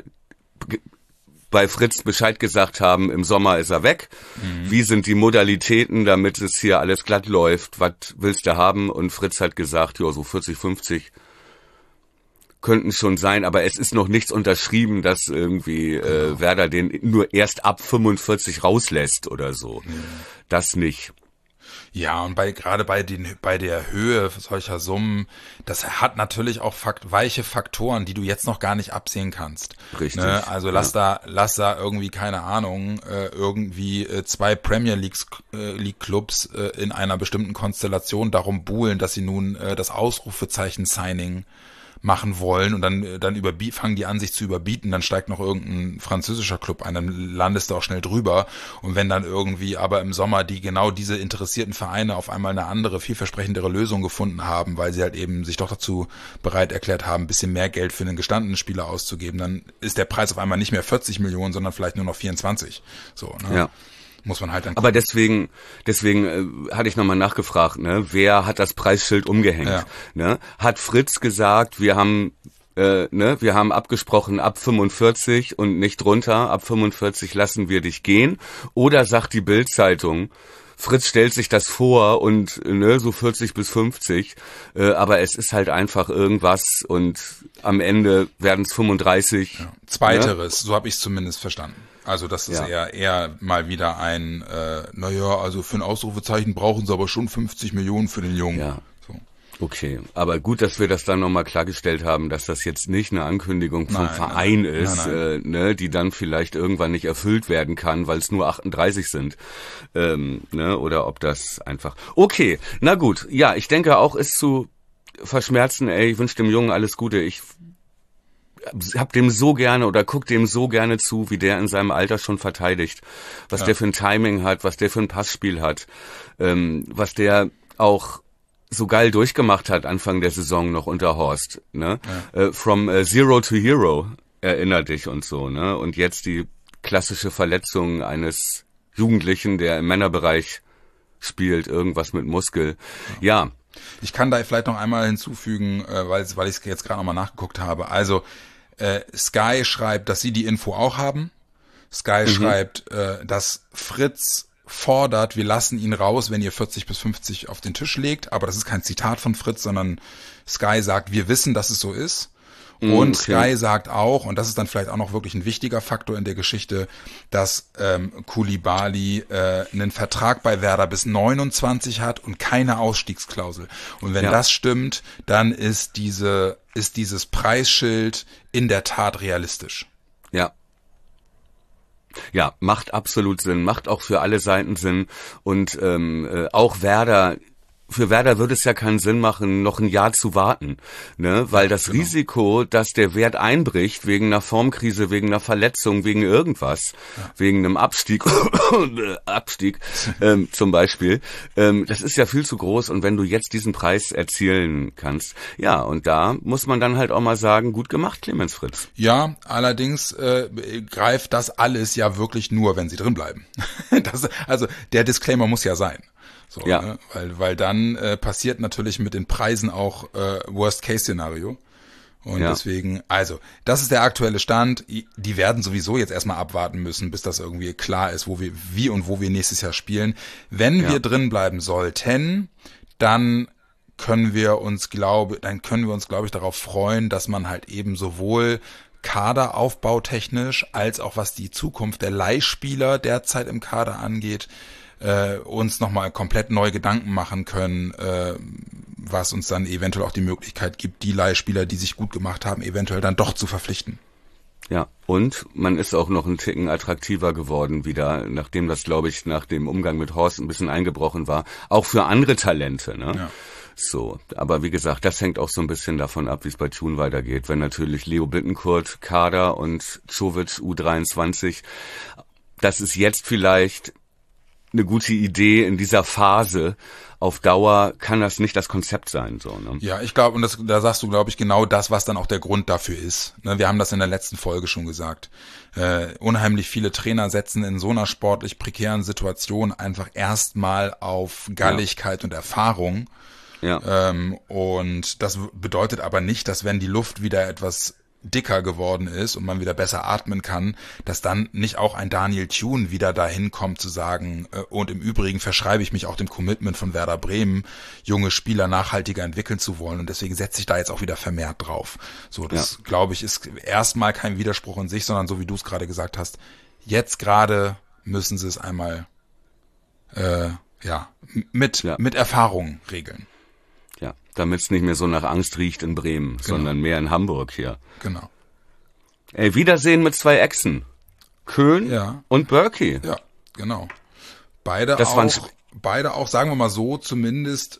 bei Fritz Bescheid gesagt haben, im Sommer ist er weg. Mhm. Wie sind die Modalitäten, damit es hier alles glatt läuft? Was willst du haben? Und Fritz hat gesagt, ja, so vierzig, fünfzig könnten schon sein, aber es ist noch nichts unterschrieben, dass irgendwie äh, genau. Werder den nur erst ab fünfundvierzig rauslässt oder so. Mhm. Das nicht. Ja, und bei gerade bei den bei der Höhe solcher Summen, das hat natürlich auch Fakt, weiche Faktoren, die du jetzt noch gar nicht absehen kannst. Richtig. Ne? Also lass ja. da lass da irgendwie keine Ahnung äh, irgendwie äh, zwei Premier Leagues, äh, League Clubs äh, in einer bestimmten Konstellation darum buhlen, dass sie nun äh, das Ausrufezeichen Signing machen wollen und dann dann überbie- fangen die an, sich zu überbieten, dann steigt noch irgendein französischer Club ein, dann landest du auch schnell drüber und wenn dann irgendwie aber im Sommer die genau diese interessierten Vereine auf einmal eine andere, vielversprechendere Lösung gefunden haben, weil sie halt eben sich doch dazu bereit erklärt haben, ein bisschen mehr Geld für einen gestandenen Spieler auszugeben, dann ist der Preis auf einmal nicht mehr vierzig Millionen, sondern vielleicht nur noch vierundzwanzig. So, ne? Ja. Muss man halt dann gucken. Aber deswegen, deswegen äh, hatte ich nochmal nachgefragt, ne, wer hat das Preisschild umgehängt? Ja. Ne? Hat Fritz gesagt, wir haben, äh, ne, wir haben abgesprochen ab fünfundvierzig und nicht drunter, ab fünfundvierzig lassen wir dich gehen? Oder sagt die Bild-Zeitung, Fritz stellt sich das vor und ne, so vierzig bis fünfzig, äh, aber es ist halt einfach irgendwas und am Ende werden es fünfunddreißig. Ja. Zweiteres, ne? So habe ich es zumindest verstanden. Also das ist ja. eher eher mal wieder ein, äh, naja, also für ein Ausrufezeichen brauchen sie aber schon fünfzig Millionen für den Jungen. Ja. So. Okay, aber gut, dass wir das dann nochmal klargestellt haben, dass das jetzt nicht eine Ankündigung vom nein, Verein nein, ist, nein, nein. Äh, ne, die dann vielleicht irgendwann nicht erfüllt werden kann, weil es nur achtunddreißig sind. Ähm, ne, oder ob das einfach... Okay, na gut, ja, ich denke auch, ist zu verschmerzen, ey, ich wünsche dem Jungen alles Gute, ich hab dem so gerne oder guck dem so gerne zu, wie der in seinem Alter schon verteidigt, was ja. der für ein Timing hat, was der für ein Passspiel hat, ähm, was der auch so geil durchgemacht hat Anfang der Saison noch unter Horst, ne? Ja. Äh, from uh, Zero to Hero, erinner dich und so, ne? Und jetzt die klassische Verletzung eines Jugendlichen, der im Männerbereich spielt, irgendwas mit Muskel. Ja. ja. Ich kann da vielleicht noch einmal hinzufügen, äh, weil, weil ich es jetzt gerade nochmal nachgeguckt habe. Also äh, Sky schreibt, dass sie die Info auch haben. Sky mhm. schreibt, äh, dass Fritz fordert, wir lassen ihn raus, wenn ihr vierzig bis fünfzig auf den Tisch legt. Aber das ist kein Zitat von Fritz, sondern Sky sagt, wir wissen, dass es so ist. Und okay. Sky sagt auch, und das ist dann vielleicht auch noch wirklich ein wichtiger Faktor in der Geschichte, dass ähm, Koulibaly äh, einen Vertrag bei Werder bis neunundzwanzig hat und keine Ausstiegsklausel. Und wenn ja. das stimmt, dann ist diese ist dieses Preisschild in der Tat realistisch. Ja. Ja, macht absolut Sinn, macht auch für alle Seiten Sinn. Und ähm, äh, auch Werder... Für Werder würde es ja keinen Sinn machen, noch ein Jahr zu warten, ne? Weil das genau. Risiko, dass der Wert einbricht wegen einer Formkrise, wegen einer Verletzung, wegen irgendwas, ja. wegen einem Abstieg, Abstieg ähm, zum Beispiel, ähm, das ist ja viel zu groß. Und wenn du jetzt diesen Preis erzielen kannst, ja, und da muss man dann halt auch mal sagen, gut gemacht, Clemens Fritz. Ja, allerdings äh, greift das alles ja wirklich nur, wenn sie drin bleiben. das, also der Disclaimer muss ja sein. So, ja. ne? Weil, weil dann äh, passiert natürlich mit den Preisen auch äh, Worst-Case-Szenario. Und ja. deswegen, also, das ist der aktuelle Stand. Die werden sowieso jetzt erstmal abwarten müssen, bis das irgendwie klar ist, wo wir, wie und wo wir nächstes Jahr spielen. Wenn ja. wir drin bleiben sollten, dann können wir uns, glaube, dann können wir uns, glaube ich, darauf freuen, dass man halt eben sowohl kaderaufbautechnisch als auch was die Zukunft der Leihspieler derzeit im Kader angeht, Äh, uns nochmal komplett neu Gedanken machen können, äh, was uns dann eventuell auch die Möglichkeit gibt, die Leihspieler, die sich gut gemacht haben, eventuell dann doch zu verpflichten. Ja, und man ist auch noch einen Ticken attraktiver geworden wieder, nachdem das, glaube ich, nach dem Umgang mit Horst ein bisschen eingebrochen war, auch für andere Talente, ne? Ja. So, aber wie gesagt, das hängt auch so ein bisschen davon ab, wie es bei Thun weitergeht. Wenn natürlich Leo Bittencourt, Kader und Czovic U dreiundzwanzig, das ist jetzt vielleicht eine gute Idee in dieser Phase auf Dauer kann das nicht das Konzept sein, so, ne? Ja, ich glaube, und das, da sagst du, glaube ich, genau das, was dann auch der Grund dafür ist. Ne, wir haben das in der letzten Folge schon gesagt. Äh, unheimlich viele Trainer setzen in so einer sportlich prekären Situation einfach erstmal auf Galligkeit ja. und Erfahrung. Ja. Ähm, und das bedeutet aber nicht, dass wenn die Luft wieder etwas dicker geworden ist und man wieder besser atmen kann, dass dann nicht auch ein Daniel Thune wieder dahin kommt zu sagen, äh, und im Übrigen verschreibe ich mich auch dem Commitment von Werder Bremen, junge Spieler nachhaltiger entwickeln zu wollen, und deswegen setze ich da jetzt auch wieder vermehrt drauf. So, das ja. glaube ich, ist erstmal kein Widerspruch in sich, sondern so wie du es gerade gesagt hast, jetzt gerade müssen sie es einmal äh, ja mit ja. mit Erfahrung regeln. Ja, damit es nicht mehr so nach Angst riecht in Bremen, genau. sondern mehr in Hamburg hier. Genau. Ey, Wiedersehen mit zwei Echsen. Köln ja. und Berkey. Ja, genau. Beide das auch, beide auch, sagen wir mal so, zumindest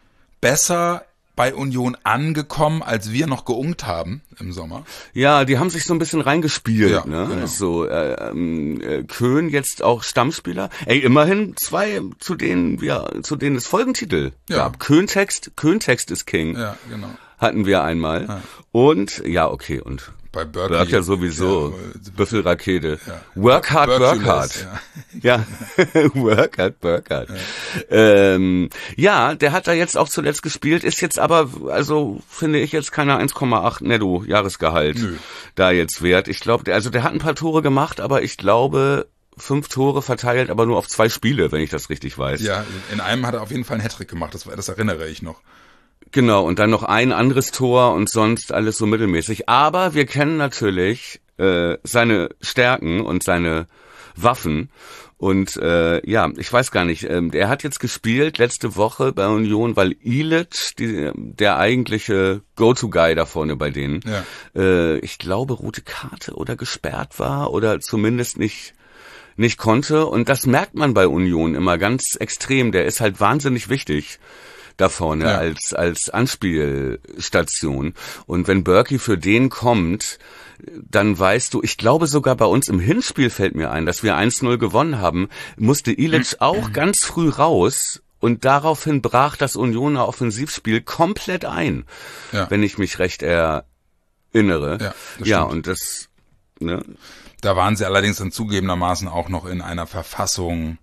besser bei Union angekommen, als wir noch geunkt haben im Sommer. Ja, die haben sich so ein bisschen reingespielt, ja, ne? Genau. So, äh, äh, Köln jetzt auch Stammspieler. Ey, immerhin zwei, zu denen wir, zu denen es Folgentitel ja. gab. Köln-Text, Köln-Text ist King. Ja, genau. Hatten wir einmal. Ja. Und, ja, okay, und bei Berkey, Berkey sowieso, ja, Büffelrakete. Ja. Work hard, work hard. Ja, ja. Work hard, work hard. Ja. Ähm, ja, der hat da jetzt auch zuletzt gespielt, ist jetzt aber, also finde ich jetzt keine eins Komma acht Netto Jahresgehalt Nö. da jetzt wert. Ich glaube, also der hat ein paar Tore gemacht, aber ich glaube, fünf Tore verteilt, aber nur auf zwei Spiele, wenn ich das richtig weiß. Ja, in einem hat er auf jeden Fall einen Hattrick gemacht, das, das erinnere ich noch. Genau, und dann noch ein anderes Tor und sonst alles so mittelmäßig. Aber wir kennen natürlich äh, seine Stärken und seine Waffen. Und äh, ja, ich weiß gar nicht, ähm, er hat jetzt gespielt letzte Woche bei Union, weil Ilic, die, der eigentliche Go-To-Guy da vorne bei denen, ja. äh, ich glaube, rote Karte oder gesperrt war oder zumindest nicht nicht konnte. Und das merkt man bei Union immer ganz extrem. Der ist halt wahnsinnig wichtig da vorne ja. als als Anspielstation. Und wenn Berkey für den kommt, dann weißt du, ich glaube sogar bei uns im Hinspiel fällt mir ein, dass wir eins null gewonnen haben, musste Ilic auch ganz früh raus und daraufhin brach das Unioner Offensivspiel komplett ein, ja. wenn ich mich recht erinnere. Ja, ja und das... Ne? Da waren sie allerdings dann zugegebenermaßen auch noch in einer Verfassung,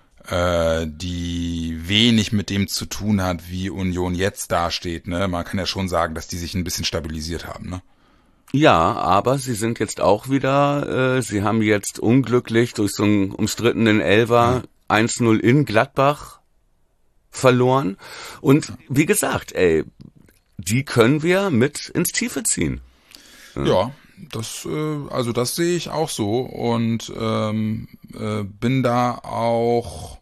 die wenig mit dem zu tun hat, wie Union jetzt dasteht. Ne? Man kann ja schon sagen, dass die sich ein bisschen stabilisiert haben. Ne? Ja, aber sie sind jetzt auch wieder, äh, sie haben jetzt unglücklich durch so einen umstrittenen Elfer ja. eins null in Gladbach verloren. Und wie gesagt, ey, die können wir mit ins Tiefe ziehen. Ja. ja. Das, äh, also das sehe ich auch so und ähm, äh, bin da auch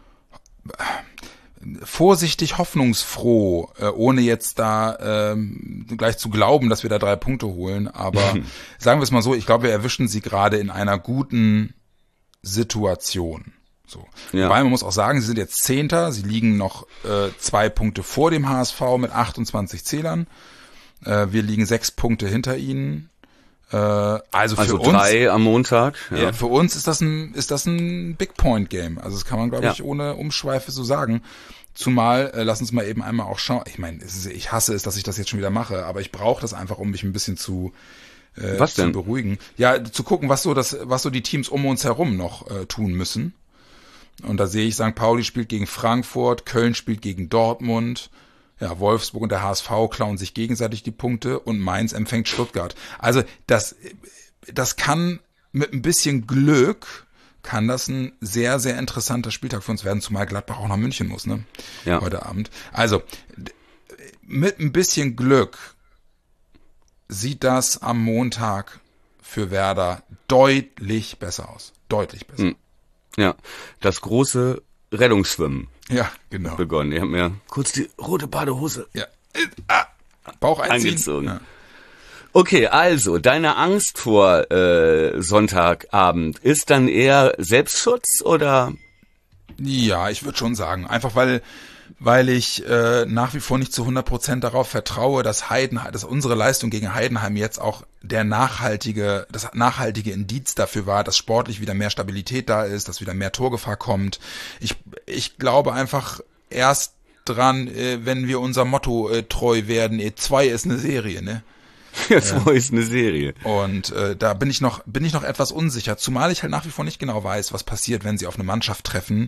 äh, vorsichtig hoffnungsfroh, äh, ohne jetzt da äh, gleich zu glauben, dass wir da drei Punkte holen. Aber sagen wir es mal so, ich glaube, wir erwischen sie gerade in einer guten Situation. So. Ja. Wobei man muss auch sagen, sie sind jetzt Zehnter, sie liegen noch äh, zwei Punkte vor dem H S V mit achtundzwanzig Zählern. Äh, wir liegen sechs Punkte hinter ihnen. Also für also uns, drei am Montag. Ja. ja, für uns ist das ein ist das ein Big Point Game. Also das kann man, glaube ja. ich, ohne Umschweife so sagen. Zumal, äh, lass uns mal eben einmal auch schauen. Ich meine, ich hasse es, dass ich das jetzt schon wieder mache, aber ich brauche das einfach, um mich ein bisschen zu äh, was denn? zu beruhigen. Ja, zu gucken, was so das, was so die Teams um uns herum noch äh, tun müssen. Und da sehe ich, Sankt Pauli spielt gegen Frankfurt, Köln spielt gegen Dortmund. Ja, Wolfsburg und der H S V klauen sich gegenseitig die Punkte und Mainz empfängt Stuttgart. Also das, das kann mit ein bisschen Glück, kann das ein sehr, sehr interessanter Spieltag für uns werden, zumal Gladbach auch nach München muss, ne? Ja. Heute Abend. Also mit ein bisschen Glück sieht das am Montag für Werder deutlich besser aus. Deutlich besser. Ja, das große Rettungsschwimmen. Ja, genau. Begonnen. Die haben mir kurz die rote Badehose ja. ah, Bauch einziehen. angezogen. Ja. Okay, also deine Angst vor äh, Sonntagabend ist dann eher Selbstschutz oder? Ja, ich würde schon sagen, einfach weil weil ich äh, nach wie vor nicht zu hundert Prozent darauf vertraue, dass Heidenheim, dass unsere Leistung gegen Heidenheim jetzt auch der nachhaltige, das nachhaltige Indiz dafür war, dass sportlich wieder mehr Stabilität da ist, dass wieder mehr Torgefahr kommt. Ich ich glaube einfach erst dran, äh, wenn wir unser Motto äh, treu werden. E zwei ist eine Serie, ne? Ja, zwei äh, ist eine Serie. Und äh, da bin ich noch bin ich noch etwas unsicher, zumal ich halt nach wie vor nicht genau weiß, was passiert, wenn sie auf eine Mannschaft treffen,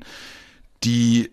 die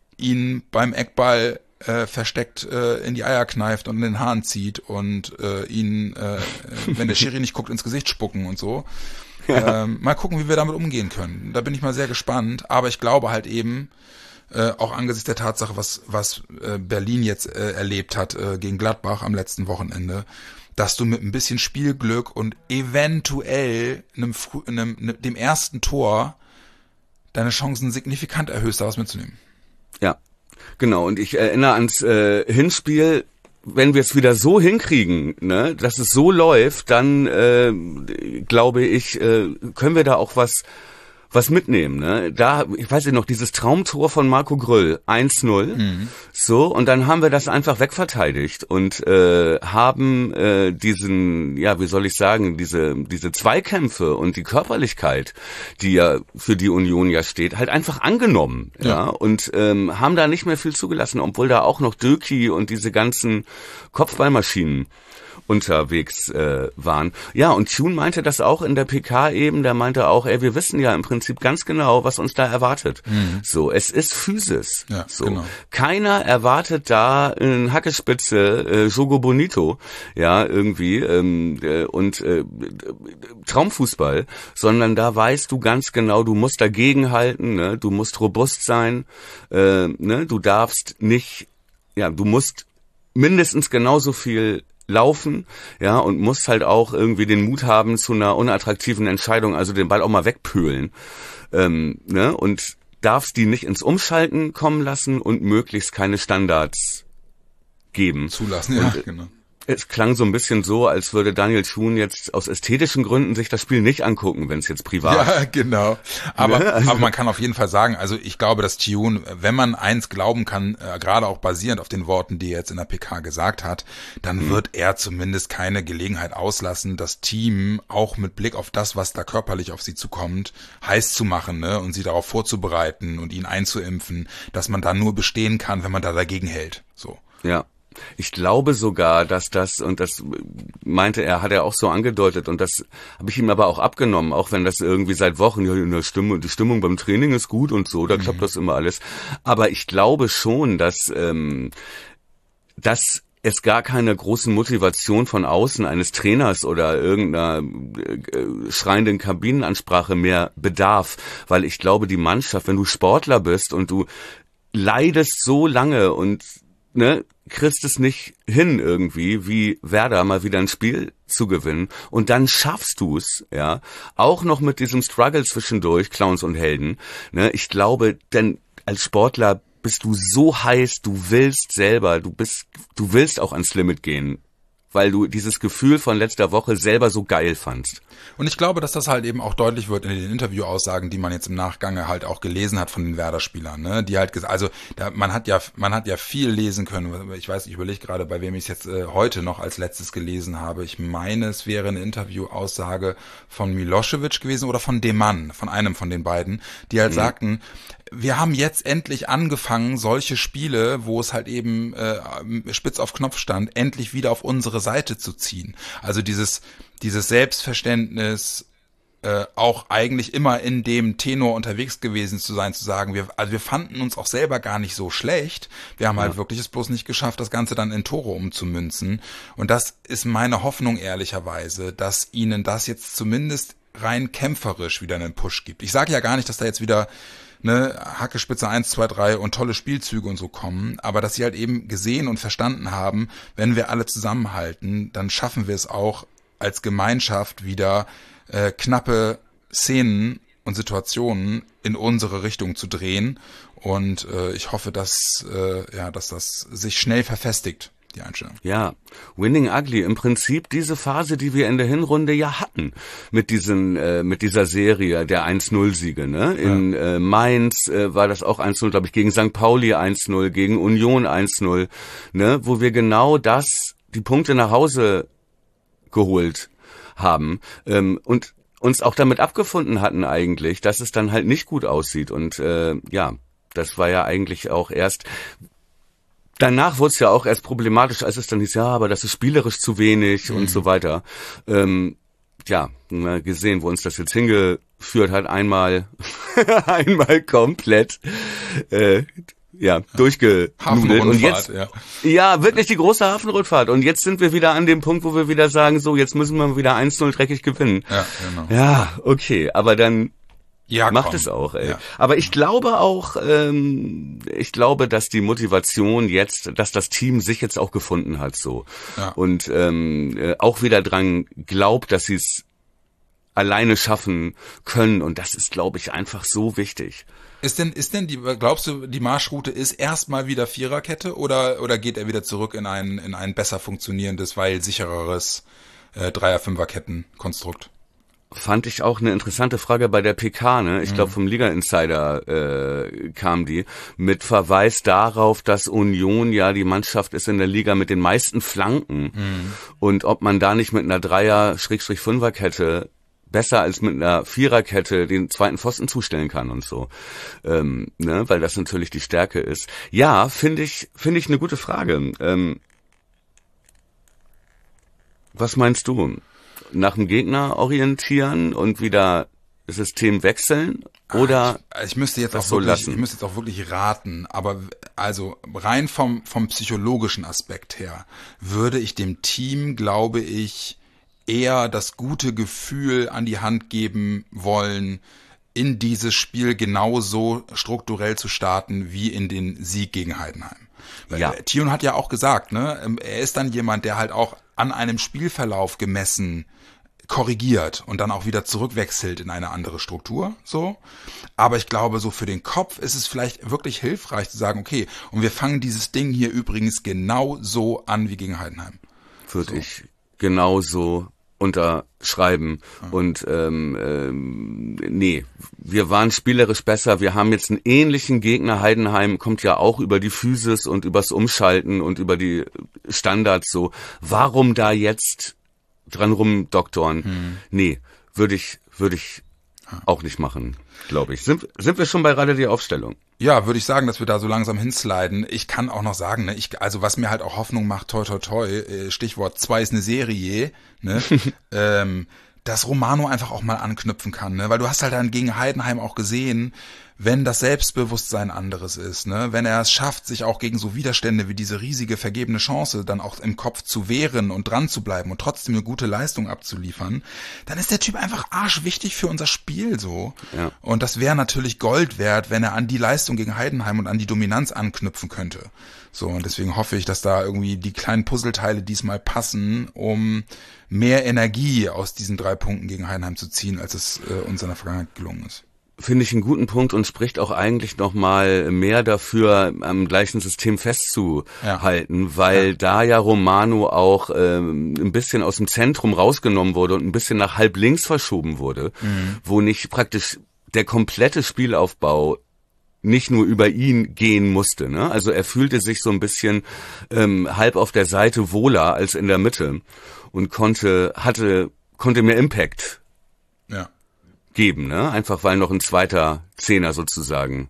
ihn beim Eckball äh, versteckt äh, in die Eier kneift und in den Haaren zieht und äh, ihn, äh, wenn der Schiri nicht guckt, ins Gesicht spucken und so. Ja. Ähm, mal gucken, wie wir damit umgehen können. Da bin ich mal sehr gespannt. Aber ich glaube halt eben, äh, auch angesichts der Tatsache, was was äh, Berlin jetzt äh, erlebt hat äh, gegen Gladbach am letzten Wochenende, dass du mit ein bisschen Spielglück und eventuell einem, einem, einem, dem ersten Tor deine Chancen signifikant erhöhst, da was mitzunehmen. Ja, genau. Und ich erinnere ans äh, Hinspiel. Wenn wir es wieder so hinkriegen, ne, dass es so läuft, dann äh, glaube ich, äh, können wir da auch was was mitnehmen, ne? Da, ich weiß nicht noch, dieses Traumtor von Marco Grüll, eins null, mhm. so, und dann haben wir das einfach wegverteidigt und äh, haben äh, diesen, ja, wie soll ich sagen, diese diese Zweikämpfe und die Körperlichkeit, die ja für die Union ja steht, halt einfach angenommen, ja, ja und ähm, haben da nicht mehr viel zugelassen, obwohl da auch noch Döki und diese ganzen Kopfballmaschinen unterwegs äh, waren. Ja, und Tune meinte das auch in der P K eben, der meinte auch, ey, wir wissen ja im Prinzip ganz genau, was uns da erwartet. Mhm. So, es ist Physis. Ja, so. Genau. Keiner erwartet da in Hackespitze äh, Jogo Bonito, ja, irgendwie, ähm, äh, und äh, Traumfußball, sondern da weißt du ganz genau, du musst dagegenhalten, ne? Du musst robust sein, äh, ne? Du darfst nicht, ja, du musst mindestens genauso viel laufen, ja, und musst halt auch irgendwie den Mut haben zu einer unattraktiven Entscheidung, also den Ball auch mal wegpölen, ähm, ne, und darfst die nicht ins Umschalten kommen lassen und möglichst keine Standards geben. Zulassen, ja, und, genau. Es klang so ein bisschen so, als würde Daniel Thun jetzt aus ästhetischen Gründen sich das Spiel nicht angucken, wenn es jetzt privat. Ja, genau. Aber, ne? also, aber man kann auf jeden Fall sagen, also ich glaube, dass Thun, wenn man eins glauben kann, äh, gerade auch basierend auf den Worten, die er jetzt in der P K gesagt hat, dann mhm. wird er zumindest keine Gelegenheit auslassen, das Team auch mit Blick auf das, was da körperlich auf sie zukommt, heiß zu machen, ne, und sie darauf vorzubereiten und ihn einzuimpfen, dass man da nur bestehen kann, wenn man da dagegen hält. So. Ja. Ich glaube sogar, dass das, und das meinte er, hat er auch so angedeutet, und das habe ich ihm aber auch abgenommen, auch wenn das irgendwie seit Wochen, ja, in der Stimmung, die Stimmung beim Training ist gut und so, da klappt mhm. das immer alles. Aber ich glaube schon, dass, ähm, dass es gar keine großen Motivation von außen eines Trainers oder irgendeiner äh, schreienden Kabinenansprache mehr bedarf, weil ich glaube, die Mannschaft, wenn du Sportler bist und du leidest so lange und ne, kriegst es nicht hin irgendwie, wie Werder mal wieder ein Spiel zu gewinnen, und dann schaffst du es, ja, auch noch mit diesem Struggle zwischendurch, Clowns und Helden, ne, ich glaube, denn als Sportler bist du so heiß, du willst selber, du bist, du willst auch ans Limit gehen, weil du dieses Gefühl von letzter Woche selber so geil fandst. Und ich glaube, dass das halt eben auch deutlich wird in den Interviewaussagen, die man jetzt im Nachgang halt auch gelesen hat von den Werder-Spielern, ne? Die halt gesagt, also da, man hat ja, man hat ja viel lesen können. Ich weiß, ich überlege gerade, bei wem ich es jetzt äh, heute noch als letztes gelesen habe. Ich meine, es wäre eine Interviewaussage von Milosevic gewesen oder von Demann, von einem von den beiden, die halt mhm. sagten, wir haben jetzt endlich angefangen, solche Spiele, wo es halt eben äh, spitz auf Knopf stand, endlich wieder auf unsere Seite zu ziehen. Also dieses dieses Selbstverständnis, äh, auch eigentlich immer in dem Tenor unterwegs gewesen zu sein, zu sagen, wir also wir fanden uns auch selber gar nicht so schlecht. Wir haben ja. halt wirklich es bloß nicht geschafft, das Ganze dann in Tore umzumünzen. Und das ist meine Hoffnung ehrlicherweise, dass ihnen das jetzt zumindest rein kämpferisch wieder einen Push gibt. Ich sage ja gar nicht, dass da jetzt wieder ne, Hackespitze eins, zwei, drei und tolle Spielzüge und so kommen, aber dass sie halt eben gesehen und verstanden haben, wenn wir alle zusammenhalten, dann schaffen wir es auch als Gemeinschaft wieder äh, knappe Szenen und Situationen in unsere Richtung zu drehen, und äh, ich hoffe, dass äh, ja, dass das sich schnell verfestigt, die Einstellung. Ja, Winning Ugly, im Prinzip diese Phase, die wir in der Hinrunde ja hatten, mit diesen, äh, mit dieser Serie der eins null Siege, ne? In ja. äh, Mainz äh, war das auch eins null, glaube ich, gegen Sankt Pauli eins null, gegen Union eins null, ne? Wo wir genau das, die Punkte nach Hause geholt haben, ähm, und uns auch damit abgefunden hatten eigentlich, dass es dann halt nicht gut aussieht, und äh, ja, das war ja eigentlich auch erst, danach wurde es ja auch erst problematisch, als es dann hieß, ja, aber das ist spielerisch zu wenig mhm. und so weiter. Ähm, ja, gesehen, wo uns das jetzt hingeführt hat, einmal, einmal komplett, äh, ja, durchgenudelt. Und jetzt, ja. ja, wirklich die große Hafenrundfahrt. Und jetzt sind wir wieder an dem Punkt, wo wir wieder sagen, so, jetzt müssen wir wieder eins null dreckig gewinnen. Ja, genau. Ja, okay, aber dann ja, macht komm. es auch, ey. Ja. Aber ich glaube auch, ähm, ich glaube, dass die Motivation jetzt, dass das Team sich jetzt auch gefunden hat, so. Ja. Und ähm, äh, auch wieder dran glaubt, dass sie es alleine schaffen können. Und das ist, glaube ich, einfach so wichtig. Ist denn, ist denn die, glaubst du, die Marschroute ist erstmal wieder Viererkette oder, oder geht er wieder zurück in ein, in ein besser funktionierendes, weil sichereres äh, Dreier-Fünfer-Ketten-Konstrukt? Fand ich auch eine interessante Frage bei der P K, ne? Ich mhm. glaube, vom Liga-Insider äh, kam die, mit Verweis darauf, dass Union ja die Mannschaft ist in der Liga mit den meisten Flanken. Mhm. Und ob man da nicht mit einer Dreier-Fünfer-Kette besser als mit einer Viererkette den zweiten Pfosten zustellen kann und so, ähm, ne, weil das natürlich die Stärke ist. Ja, finde ich, finde ich eine gute Frage. Ähm, was meinst du? Nach dem Gegner orientieren und wieder System wechseln oder ich, ich müsste jetzt auch so wirklich, lassen? Ich müsste jetzt auch wirklich raten, aber also rein vom vom psychologischen Aspekt her würde ich dem Team, glaube ich, eher das gute Gefühl an die Hand geben wollen, in dieses Spiel genauso strukturell zu starten wie in den Sieg gegen Heidenheim. Weil ja. Thion hat ja auch gesagt, ne, er ist dann jemand, der halt auch an einem Spielverlauf gemessen korrigiert und dann auch wieder zurückwechselt in eine andere Struktur, so. Aber ich glaube, so für den Kopf ist es vielleicht wirklich hilfreich zu sagen, okay, und wir fangen dieses Ding hier übrigens genau so an wie gegen Heidenheim. Würde so. ich genauso unterschreiben. Ja. Und ähm, ähm, nee, wir waren spielerisch besser. Wir haben jetzt einen ähnlichen Gegner. Heidenheim kommt ja auch über die Physis und übers Umschalten und über die Standards so. Warum da jetzt dran rumdoktoren? Hm. Nee, würde ich, würde ich auch nicht machen, glaube ich. Sind, sind wir schon bei Rate die Aufstellung? Ja, würde ich sagen, dass wir da so langsam hinsliden. Ich kann auch noch sagen, ne, ich, also was mir halt auch Hoffnung macht, toi toi toi, Stichwort zwei ist eine Serie, ne, ähm, dass Romano einfach auch mal anknüpfen kann, ne, weil du hast halt dann gegen Heidenheim auch gesehen, wenn das Selbstbewusstsein anderes ist, ne, wenn er es schafft, sich auch gegen so Widerstände wie diese riesige vergebene Chance dann auch im Kopf zu wehren und dran zu bleiben und trotzdem eine gute Leistung abzuliefern, dann ist der Typ einfach arschwichtig für unser Spiel so. Ja. Und das wäre natürlich Gold wert, wenn er an die Leistung gegen Heidenheim und an die Dominanz anknüpfen könnte. So, und deswegen hoffe ich, dass da irgendwie die kleinen Puzzleteile diesmal passen, um mehr Energie aus diesen drei Punkten gegen Heidenheim zu ziehen, als es äh, uns in der Vergangenheit gelungen ist. Finde ich einen guten Punkt und spricht auch eigentlich noch mal mehr dafür, am gleichen System festzuhalten, ja. weil ja. da ja Romano auch ähm, ein bisschen aus dem Zentrum rausgenommen wurde und ein bisschen nach halb links verschoben wurde, mhm. wo nicht praktisch der komplette Spielaufbau nicht nur über ihn gehen musste, ne? Also er fühlte sich so ein bisschen ähm, halb auf der Seite wohler als in der Mitte und konnte hatte konnte mehr Impact ja. geben, ne? Einfach weil noch ein zweiter Zehner sozusagen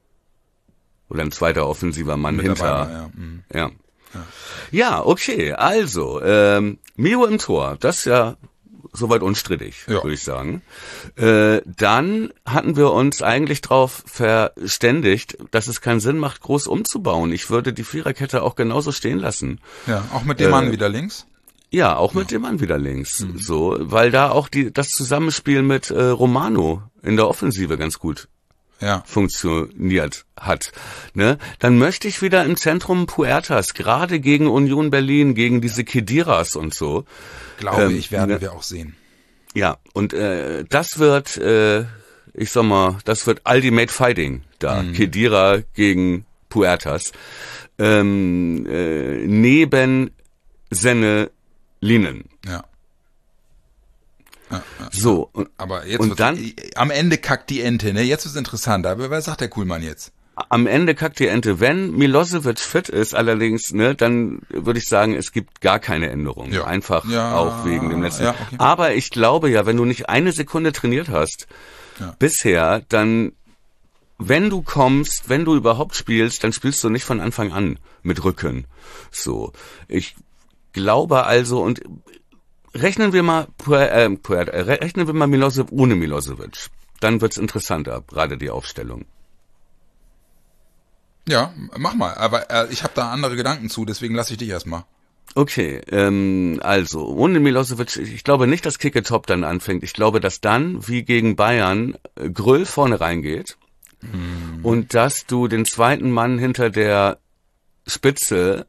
oder ein zweiter offensiver Mann Mit hinter. War, ja. Mhm. Ja. ja. Ja, okay. Also ähm, Mio im Tor, das ist ja soweit unstrittig, ja. würde ich sagen. Äh, dann hatten wir uns eigentlich darauf verständigt, dass es keinen Sinn macht, groß umzubauen. Ich würde die Viererkette auch genauso stehen lassen. Ja, auch mit dem äh, Mann wieder links? Ja, auch mit ja. dem Mann wieder links. Mhm. So, weil da auch die das Zusammenspiel mit äh, Romano in der Offensive ganz gut ja. funktioniert hat. Ne? Dann möchte ich wieder im Zentrum Puertas, gerade gegen Union Berlin, gegen diese Khediras und so. Glaube ähm, ich, werden ne? wir auch sehen. Ja, und äh, das wird, äh, ich sag mal, das wird Ultimate Fighting da. Mhm. Khedira gegen Puertas. Ähm, äh, neben Senne Linen. Ja. Ja, ja. So. Und, aber jetzt und dann am Ende kackt die Ente, ne? Jetzt ist interessant. Aber was sagt der Kuhlmann jetzt? Am Ende kackt die Ente. Wenn Milosevic fit ist, allerdings, ne, dann würde ich sagen, es gibt gar keine Änderung. Ja. Einfach ja, auch wegen dem letzten. Ja, okay. Aber ich glaube ja, wenn du nicht eine Sekunde trainiert hast, ja. bisher, dann wenn du kommst, wenn du überhaupt spielst, dann spielst du nicht von Anfang an mit Rücken. So, ich glaube also, und rechnen wir mal, äh, rechnen wir mal Milosevic ohne Milosevic. Dann wird's interessanter, gerade die Aufstellung. Ja, mach mal. Aber äh, ich habe da andere Gedanken zu, deswegen lasse ich dich erstmal. Okay, ähm, also ohne Milosevic, ich glaube nicht, dass Kicke-Top dann anfängt. Ich glaube, dass dann, wie gegen Bayern, Grüll vorne reingeht hm. und dass du den zweiten Mann hinter der Spitze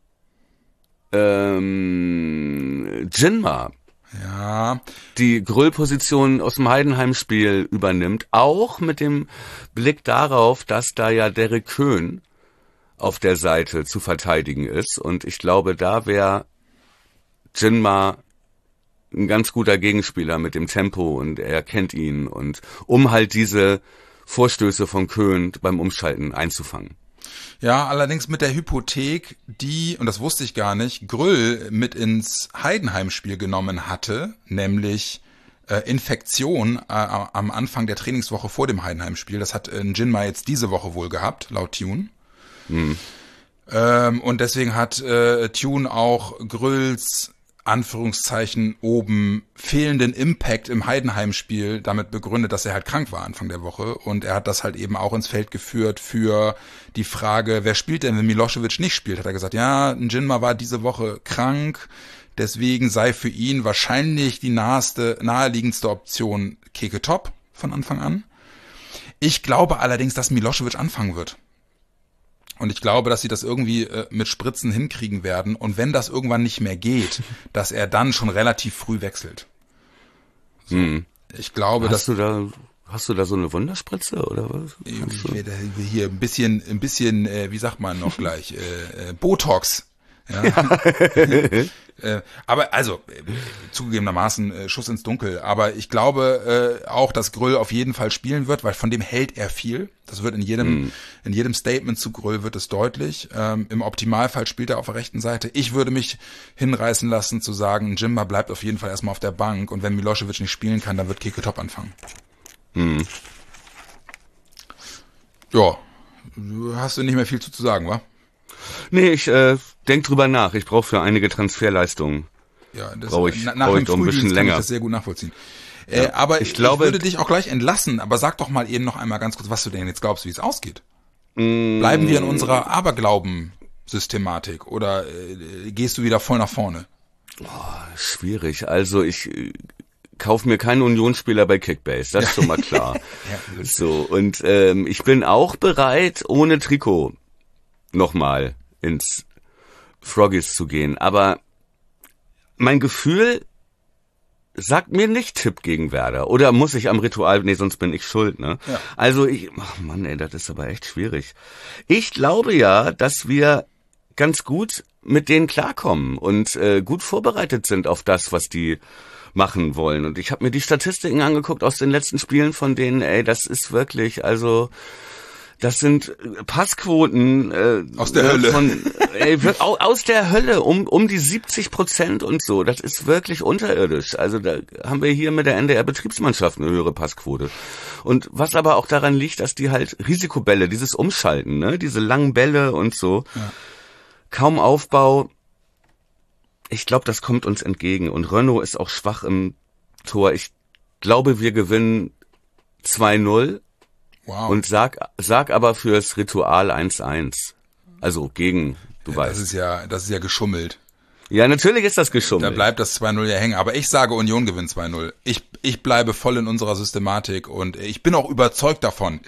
ähm, Jinma, ja, die Grüll-Position aus dem Heidenheim-Spiel übernimmt, auch mit dem Blick darauf, dass da ja Derek Köhn auf der Seite zu verteidigen ist. Und ich glaube, da wäre Jinma ein ganz guter Gegenspieler mit dem Tempo und er kennt ihn. Und um halt diese Vorstöße von Köhn beim Umschalten einzufangen. Ja, allerdings mit der Hypothek, die, und das wusste ich gar nicht, Grüll mit ins Heidenheim-Spiel genommen hatte, nämlich äh, Infektion äh, am Anfang der Trainingswoche vor dem Heidenheim-Spiel. Das hat äh, Jinma jetzt diese Woche wohl gehabt, laut Tune. Hm. Ähm, und deswegen hat äh, Tune auch Grülls Anführungszeichen oben fehlenden Impact im Heidenheim-Spiel damit begründet, dass er halt krank war Anfang der Woche und er hat das halt eben auch ins Feld geführt für die Frage, wer spielt denn, wenn Milosevic nicht spielt, hat er gesagt, ja, Jinma war diese Woche krank, deswegen sei für ihn wahrscheinlich die naheste, naheliegendste Option Keke Top von Anfang an. Ich glaube allerdings, dass Milosevic anfangen wird. Und ich glaube, dass sie das irgendwie äh, mit Spritzen hinkriegen werden. Und wenn das irgendwann nicht mehr geht, dass er dann schon relativ früh wechselt. So. Hm. Ich glaube, hast dass du da hast du da so eine Wunderspritze oder was? Ich, ich werde hier ein bisschen, ein bisschen, äh, wie sagt man noch gleich, äh, äh, Botox. Ja. äh, aber also äh, zugegebenermaßen äh, Schuss ins Dunkel. Aber ich glaube äh, auch, dass Grüll auf jeden Fall spielen wird, weil von dem hält er viel. Das wird in jedem mm. in jedem Statement zu Grüll wird es deutlich. Ähm, Im Optimalfall spielt er auf der rechten Seite. Ich würde mich hinreißen lassen zu sagen, Jinma bleibt auf jeden Fall erstmal auf der Bank und wenn Milosevic nicht spielen kann, dann wird Keke Top anfangen. Mm. Ja, hast du nicht mehr viel zu, zu sagen, wa? Nee, ich äh, denk drüber nach. Ich brauche für einige Transferleistungen. Ja, das brauche ich, na, brauch ich doch ein bisschen länger. Kann ich das sehr gut nachvollziehen. Äh, ja, aber ich, glaube, ich würde dich auch gleich entlassen. Aber sag doch mal eben noch einmal ganz kurz, was du denn jetzt glaubst, wie es ausgeht. Mm. Bleiben wir in unserer Aberglauben-Systematik oder äh, gehst du wieder voll nach vorne? Oh, schwierig. Also ich äh, kauf mir keinen Unionsspieler bei Kickbase. Das ist schon mal klar. Ja, so und ähm, ich bin auch bereit, ohne Trikot nochmal ins Froggies zu gehen. Aber mein Gefühl sagt mir nicht Tipp gegen Werder. Oder muss ich am Ritual, nee, sonst bin ich schuld, ne? Ja. Also ich, ach Mann, ey, das ist aber echt schwierig. Ich glaube ja, dass wir ganz gut mit denen klarkommen und äh, gut vorbereitet sind auf das, was die machen wollen. Und ich habe mir die Statistiken angeguckt aus den letzten Spielen von denen, ey, das ist wirklich, also das sind Passquoten äh, aus der Hölle. Von, ey, aus der Hölle, um um die siebzig Prozent und so. Das ist wirklich unterirdisch. Also da haben wir hier mit der N D R-Betriebsmannschaft eine höhere Passquote. Und was aber auch daran liegt, dass die halt Risikobälle, dieses Umschalten, ne, diese langen Bälle und so, ja. Kaum Aufbau. Ich glaube, das kommt uns entgegen. Und Renault ist auch schwach im Tor. Ich glaube, wir gewinnen zwei null. Wow. Und sag, sag aber fürs Ritual eins eins. Also gegen, du ja, weißt. Das ist ja, das ist ja geschummelt. Ja, natürlich ist das geschummelt. Da bleibt das zwei null ja hängen. Aber ich sage, Union gewinnt zwei null. Ich, ich bleibe voll in unserer Systematik und ich bin auch überzeugt davon.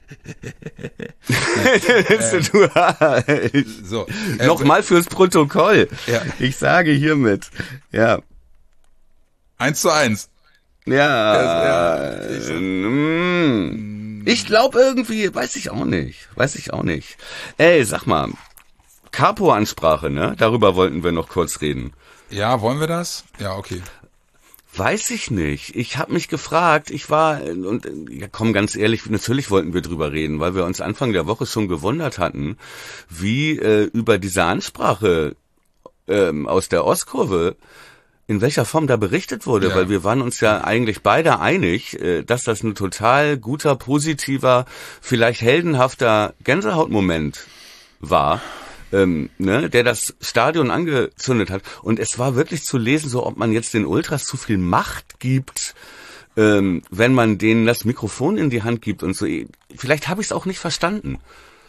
äh, so, äh, Nochmal fürs Protokoll. Ja. Ich sage hiermit. Ja. Eins zu eins. Ja. ja ich, mm. Ich glaube irgendwie, weiß ich auch nicht, weiß ich auch nicht. Ey, sag mal, Capo-Ansprache, ne? Darüber wollten wir noch kurz reden. Ja, wollen wir das? Ja, okay. Weiß ich nicht. Ich habe mich gefragt, ich war, und ja komm, ganz ehrlich, natürlich wollten wir drüber reden, weil wir uns Anfang der Woche schon gewundert hatten, wie äh, über diese Ansprache ähm, aus der Ostkurve in welcher Form da berichtet wurde, Ja. weil wir waren uns ja eigentlich beide einig, äh, dass das ein total guter, positiver, vielleicht heldenhafter Gänsehautmoment war, ähm, ne, der das Stadion angezündet hat. Und es war wirklich zu lesen, so ob man jetzt den Ultras zu viel Macht gibt, ähm, wenn man denen das Mikrofon in die Hand gibt und so. Vielleicht habe ich es auch nicht verstanden.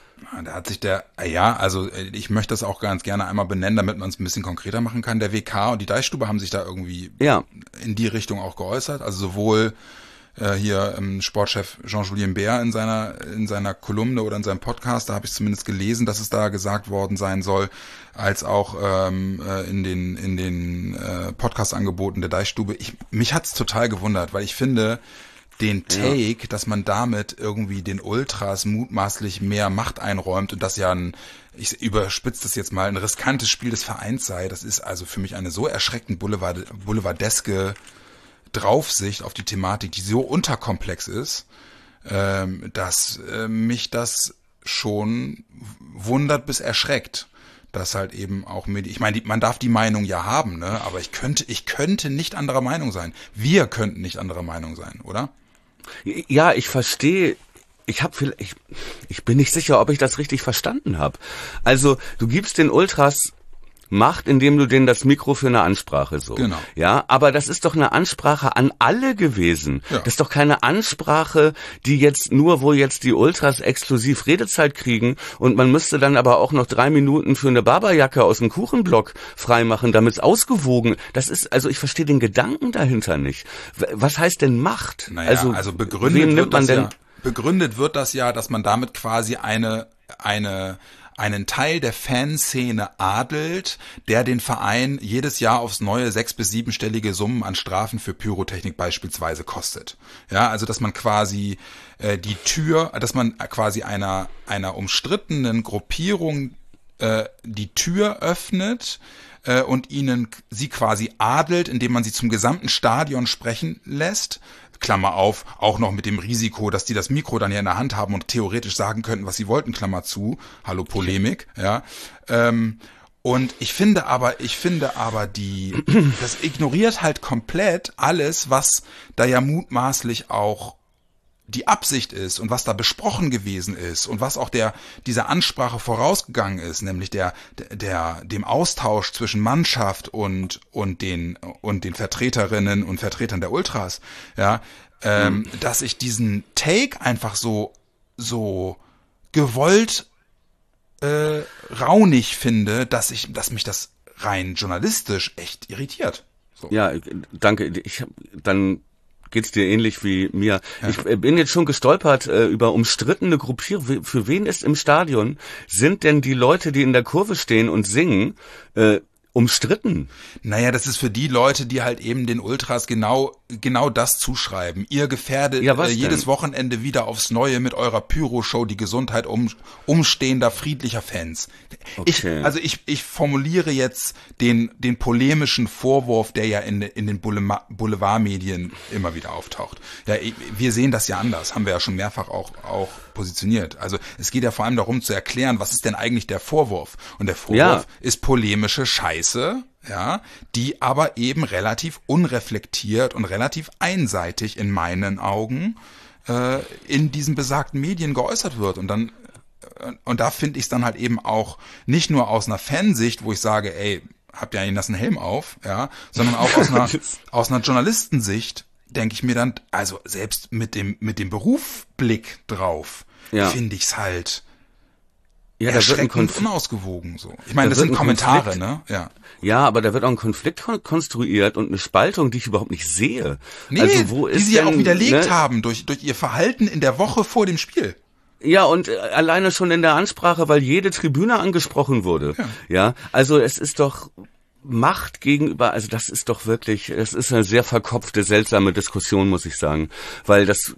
Da hat sich der, ja, also ich möchte das auch ganz gerne einmal benennen, damit man es ein bisschen konkreter machen kann. Der W K und die Deichstube haben sich da irgendwie Ja. in die Richtung auch geäußert. Also sowohl äh, hier ähm, Sportchef Jean-Julien Baer in seiner in seiner Kolumne oder in seinem Podcast, da habe ich zumindest gelesen, dass es da gesagt worden sein soll, als auch ähm, äh, in den in den äh, Podcast-Angeboten der Deichstube. Ich, mich hat's total gewundert, weil ich finde, den Take, ja. dass man damit irgendwie den Ultras mutmaßlich mehr Macht einräumt und das ja ein, ich überspitze das jetzt mal, ein riskantes Spiel des Vereins sei, das ist also für mich eine so erschreckend Boulevard, boulevardeske Draufsicht auf die Thematik, die so unterkomplex ist, ähm, dass äh, mich das schon wundert bis erschreckt. Dass halt eben auch Medi- ich meine, die, man darf die Meinung ja haben, ne? Aber ich könnte, ich könnte nicht anderer Meinung sein. Wir könnten nicht anderer Meinung sein, oder? Ja, ich verstehe. Ich habe viel, ich, ich bin nicht sicher, ob ich das richtig verstanden habe. Also du gibst den Ultras Macht, indem du denen das Mikro für eine Ansprache so. Genau. Ja, aber das ist doch eine Ansprache an alle gewesen. Ja. Das ist doch keine Ansprache, die jetzt nur, wo jetzt die Ultras exklusiv Redezeit kriegen und man müsste dann aber auch noch drei Minuten für eine Barberjacke aus dem Kuchenblock freimachen, damit es ausgewogen. Das ist, also ich verstehe den Gedanken dahinter nicht. Was heißt denn Macht? Naja, also, also begründet wem wird nimmt man das denn? ja, begründet wird das ja, dass man damit quasi eine, eine, einen Teil der Fanszene adelt, der den Verein jedes Jahr aufs neue sechs- bis siebenstellige Summen an Strafen für Pyrotechnik beispielsweise kostet. Ja, also dass man quasi äh, die Tür, dass man quasi einer einer umstrittenen Gruppierung äh, die Tür öffnet äh, und ihnen sie quasi adelt, indem man sie zum gesamten Stadion sprechen lässt. Klammer auf, auch noch mit dem Risiko, dass die das Mikro dann ja in der Hand haben und theoretisch sagen könnten, was sie wollten, Klammer zu. Hallo Polemik, ja. Ähm, und ich finde aber, ich finde aber die, das ignoriert halt komplett alles, was da ja mutmaßlich auch die Absicht ist und was da besprochen gewesen ist und was auch der dieser Ansprache vorausgegangen ist, nämlich der der dem Austausch zwischen Mannschaft und und den und den Vertreterinnen und Vertretern der Ultras, ja, ähm, mhm. dass ich diesen Take einfach so so gewollt äh, raunig finde, dass ich dass mich das rein journalistisch echt irritiert. So. Ja, danke. Ich hab dann geht's dir ähnlich wie mir. Ja. Ich bin jetzt schon gestolpert äh, über umstrittene Gruppierungen. Für wen ist im Stadion, sind denn die Leute, die in der Kurve stehen und singen, äh, umstritten? Naja, das ist für die Leute, die halt eben den Ultras genau genau das zuschreiben. Ihr gefährdet ja, äh, jedes denn? Wochenende wieder aufs Neue mit eurer Pyro-Show die Gesundheit um, umstehender, friedlicher Fans. Okay. Ich, also ich, ich formuliere jetzt den den polemischen Vorwurf, der ja in, in den Boulevardmedien immer wieder auftaucht. Ja, wir sehen das ja anders, haben wir ja schon mehrfach auch auch positioniert. Also es geht ja vor allem darum zu erklären, was ist denn eigentlich der Vorwurf? Und der Vorwurf ja. ist polemische Scheiße, ja, die aber eben relativ unreflektiert und relativ einseitig in meinen Augen äh, in diesen besagten Medien geäußert wird. Und dann und da finde ich es dann halt eben auch nicht nur aus einer Fansicht, wo ich sage, ey, habt ihr einen nassen Helm auf, ja, sondern auch aus einer aus einer Journalistensicht denke ich mir dann, also selbst mit dem mit dem Berufsblick drauf, ja. finde ich es halt ja, erschreckend Konf- unausgewogen so. Ich meine, das sind Kommentare, Konflikt, ne? Ja. Ja, aber da wird auch ein Konflikt kon- konstruiert und eine Spaltung, die ich überhaupt nicht sehe. Nee, also, wo die ist sie denn, ja auch widerlegt ne? haben durch durch ihr Verhalten in der Woche vor dem Spiel. Ja, und äh, alleine schon in der Ansprache, weil jede Tribüne angesprochen wurde. Ja, ja, also es ist doch Macht gegenüber, also das ist doch wirklich, es ist eine sehr verkopfte, seltsame Diskussion, muss ich sagen, weil das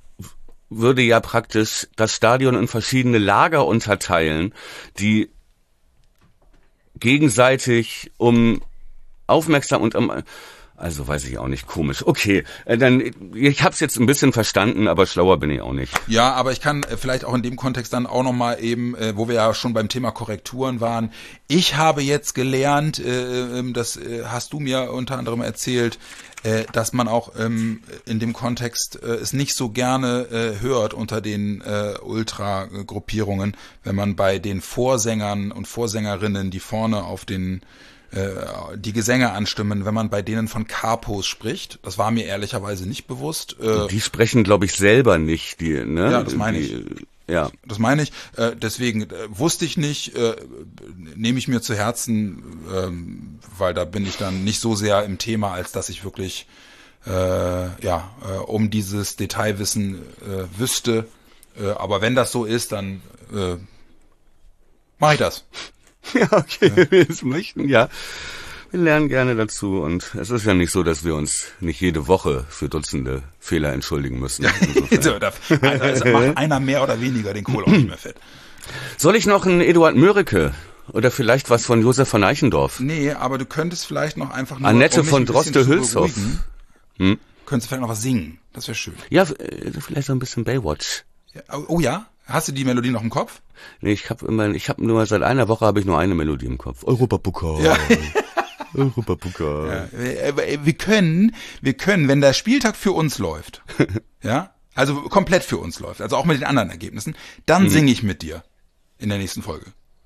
würde ja praktisch das Stadion in verschiedene Lager unterteilen, die gegenseitig um aufmerksam und um Also weiß ich auch nicht, komisch. Okay, äh, dann ich hab's jetzt ein bisschen verstanden, aber schlauer bin ich auch nicht. Ja, aber ich kann äh, vielleicht auch in dem Kontext dann auch nochmal eben, äh, wo wir ja schon beim Thema Korrekturen waren, ich habe jetzt gelernt, äh, das äh, hast du mir unter anderem erzählt, äh, dass man auch ähm, in dem Kontext äh, es nicht so gerne äh, hört unter den äh, Ultra-Gruppierungen, wenn man bei den Vorsängern und Vorsängerinnen, die vorne auf den die Gesänge anstimmen, wenn man bei denen von Capos spricht. Das war mir ehrlicherweise nicht bewusst. Die sprechen, glaube ich, selber nicht. Die, ne? Ja, das meine ich. Die, ja. Das meine ich. Deswegen wusste ich nicht, nehme ich mir zu Herzen, weil da bin ich dann nicht so sehr im Thema, als dass ich wirklich ja um dieses Detailwissen wüsste. Aber wenn das so ist, dann mache ich das. Ja, okay, ja. Wir es möchten, ja. Wir lernen gerne dazu und es ist ja nicht so, dass wir uns nicht jede Woche für Dutzende Fehler entschuldigen müssen. So, da, also macht einer mehr oder weniger den Kohl auch nicht mehr fett. Soll ich noch einen Eduard Mörike oder vielleicht was von Josef von Eichendorff? Nee, aber du könntest vielleicht noch einfach nur... Annette von Droste-Hülshoff. Hm? Könntest du vielleicht noch was singen? Das wäre schön. Ja, vielleicht so ein bisschen Baywatch. Ja, oh ja? Hast du die Melodie noch im Kopf? Nee, ich habe immer, ich habe nur seit einer Woche habe ich nur eine Melodie im Kopf. Europapokal. Ja. Europapokal. Ja, wir können, wir können, wenn der Spieltag für uns läuft, ja, also komplett für uns läuft, also auch mit den anderen Ergebnissen, dann mhm. singe ich mit dir in der nächsten Folge.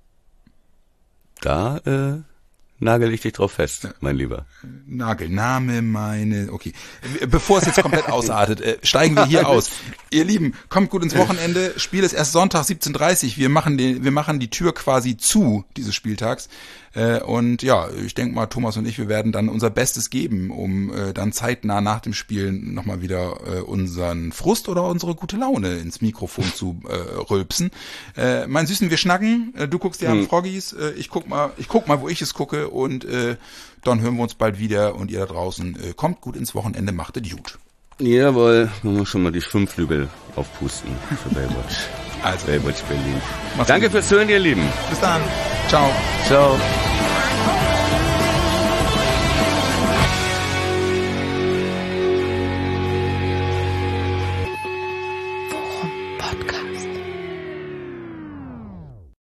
Da äh, nagel ich dich drauf fest, ja. Mein Lieber. Nagelname meine, okay. Bevor es jetzt komplett ausartet, äh, steigen wir hier aus. Ihr Lieben, kommt gut ins Wochenende. Spiel ist erst Sonntag siebzehn Uhr dreißig. Wir machen den, wir machen die Tür quasi zu dieses Spieltags. Äh, und ja, ich denke mal, Thomas und ich, wir werden dann unser Bestes geben, um äh, dann zeitnah nach dem Spiel nochmal wieder äh, unseren Frust oder unsere gute Laune ins Mikrofon zu äh, rülpsen. Äh, mein Süßen, wir schnacken. Äh, du guckst dir an hm. Froggies. Äh, ich guck mal, ich guck mal, wo ich es gucke und äh, dann hören wir uns bald wieder und ihr da draußen äh, kommt gut ins Wochenende, macht es gut. Jawohl, wollen wir schon mal die fünf Flügel aufpusten für Baywatch. Also, Baywatch Berlin. Danke fürs Hören, ihr Lieben. Bis dann. Ciao. Ciao.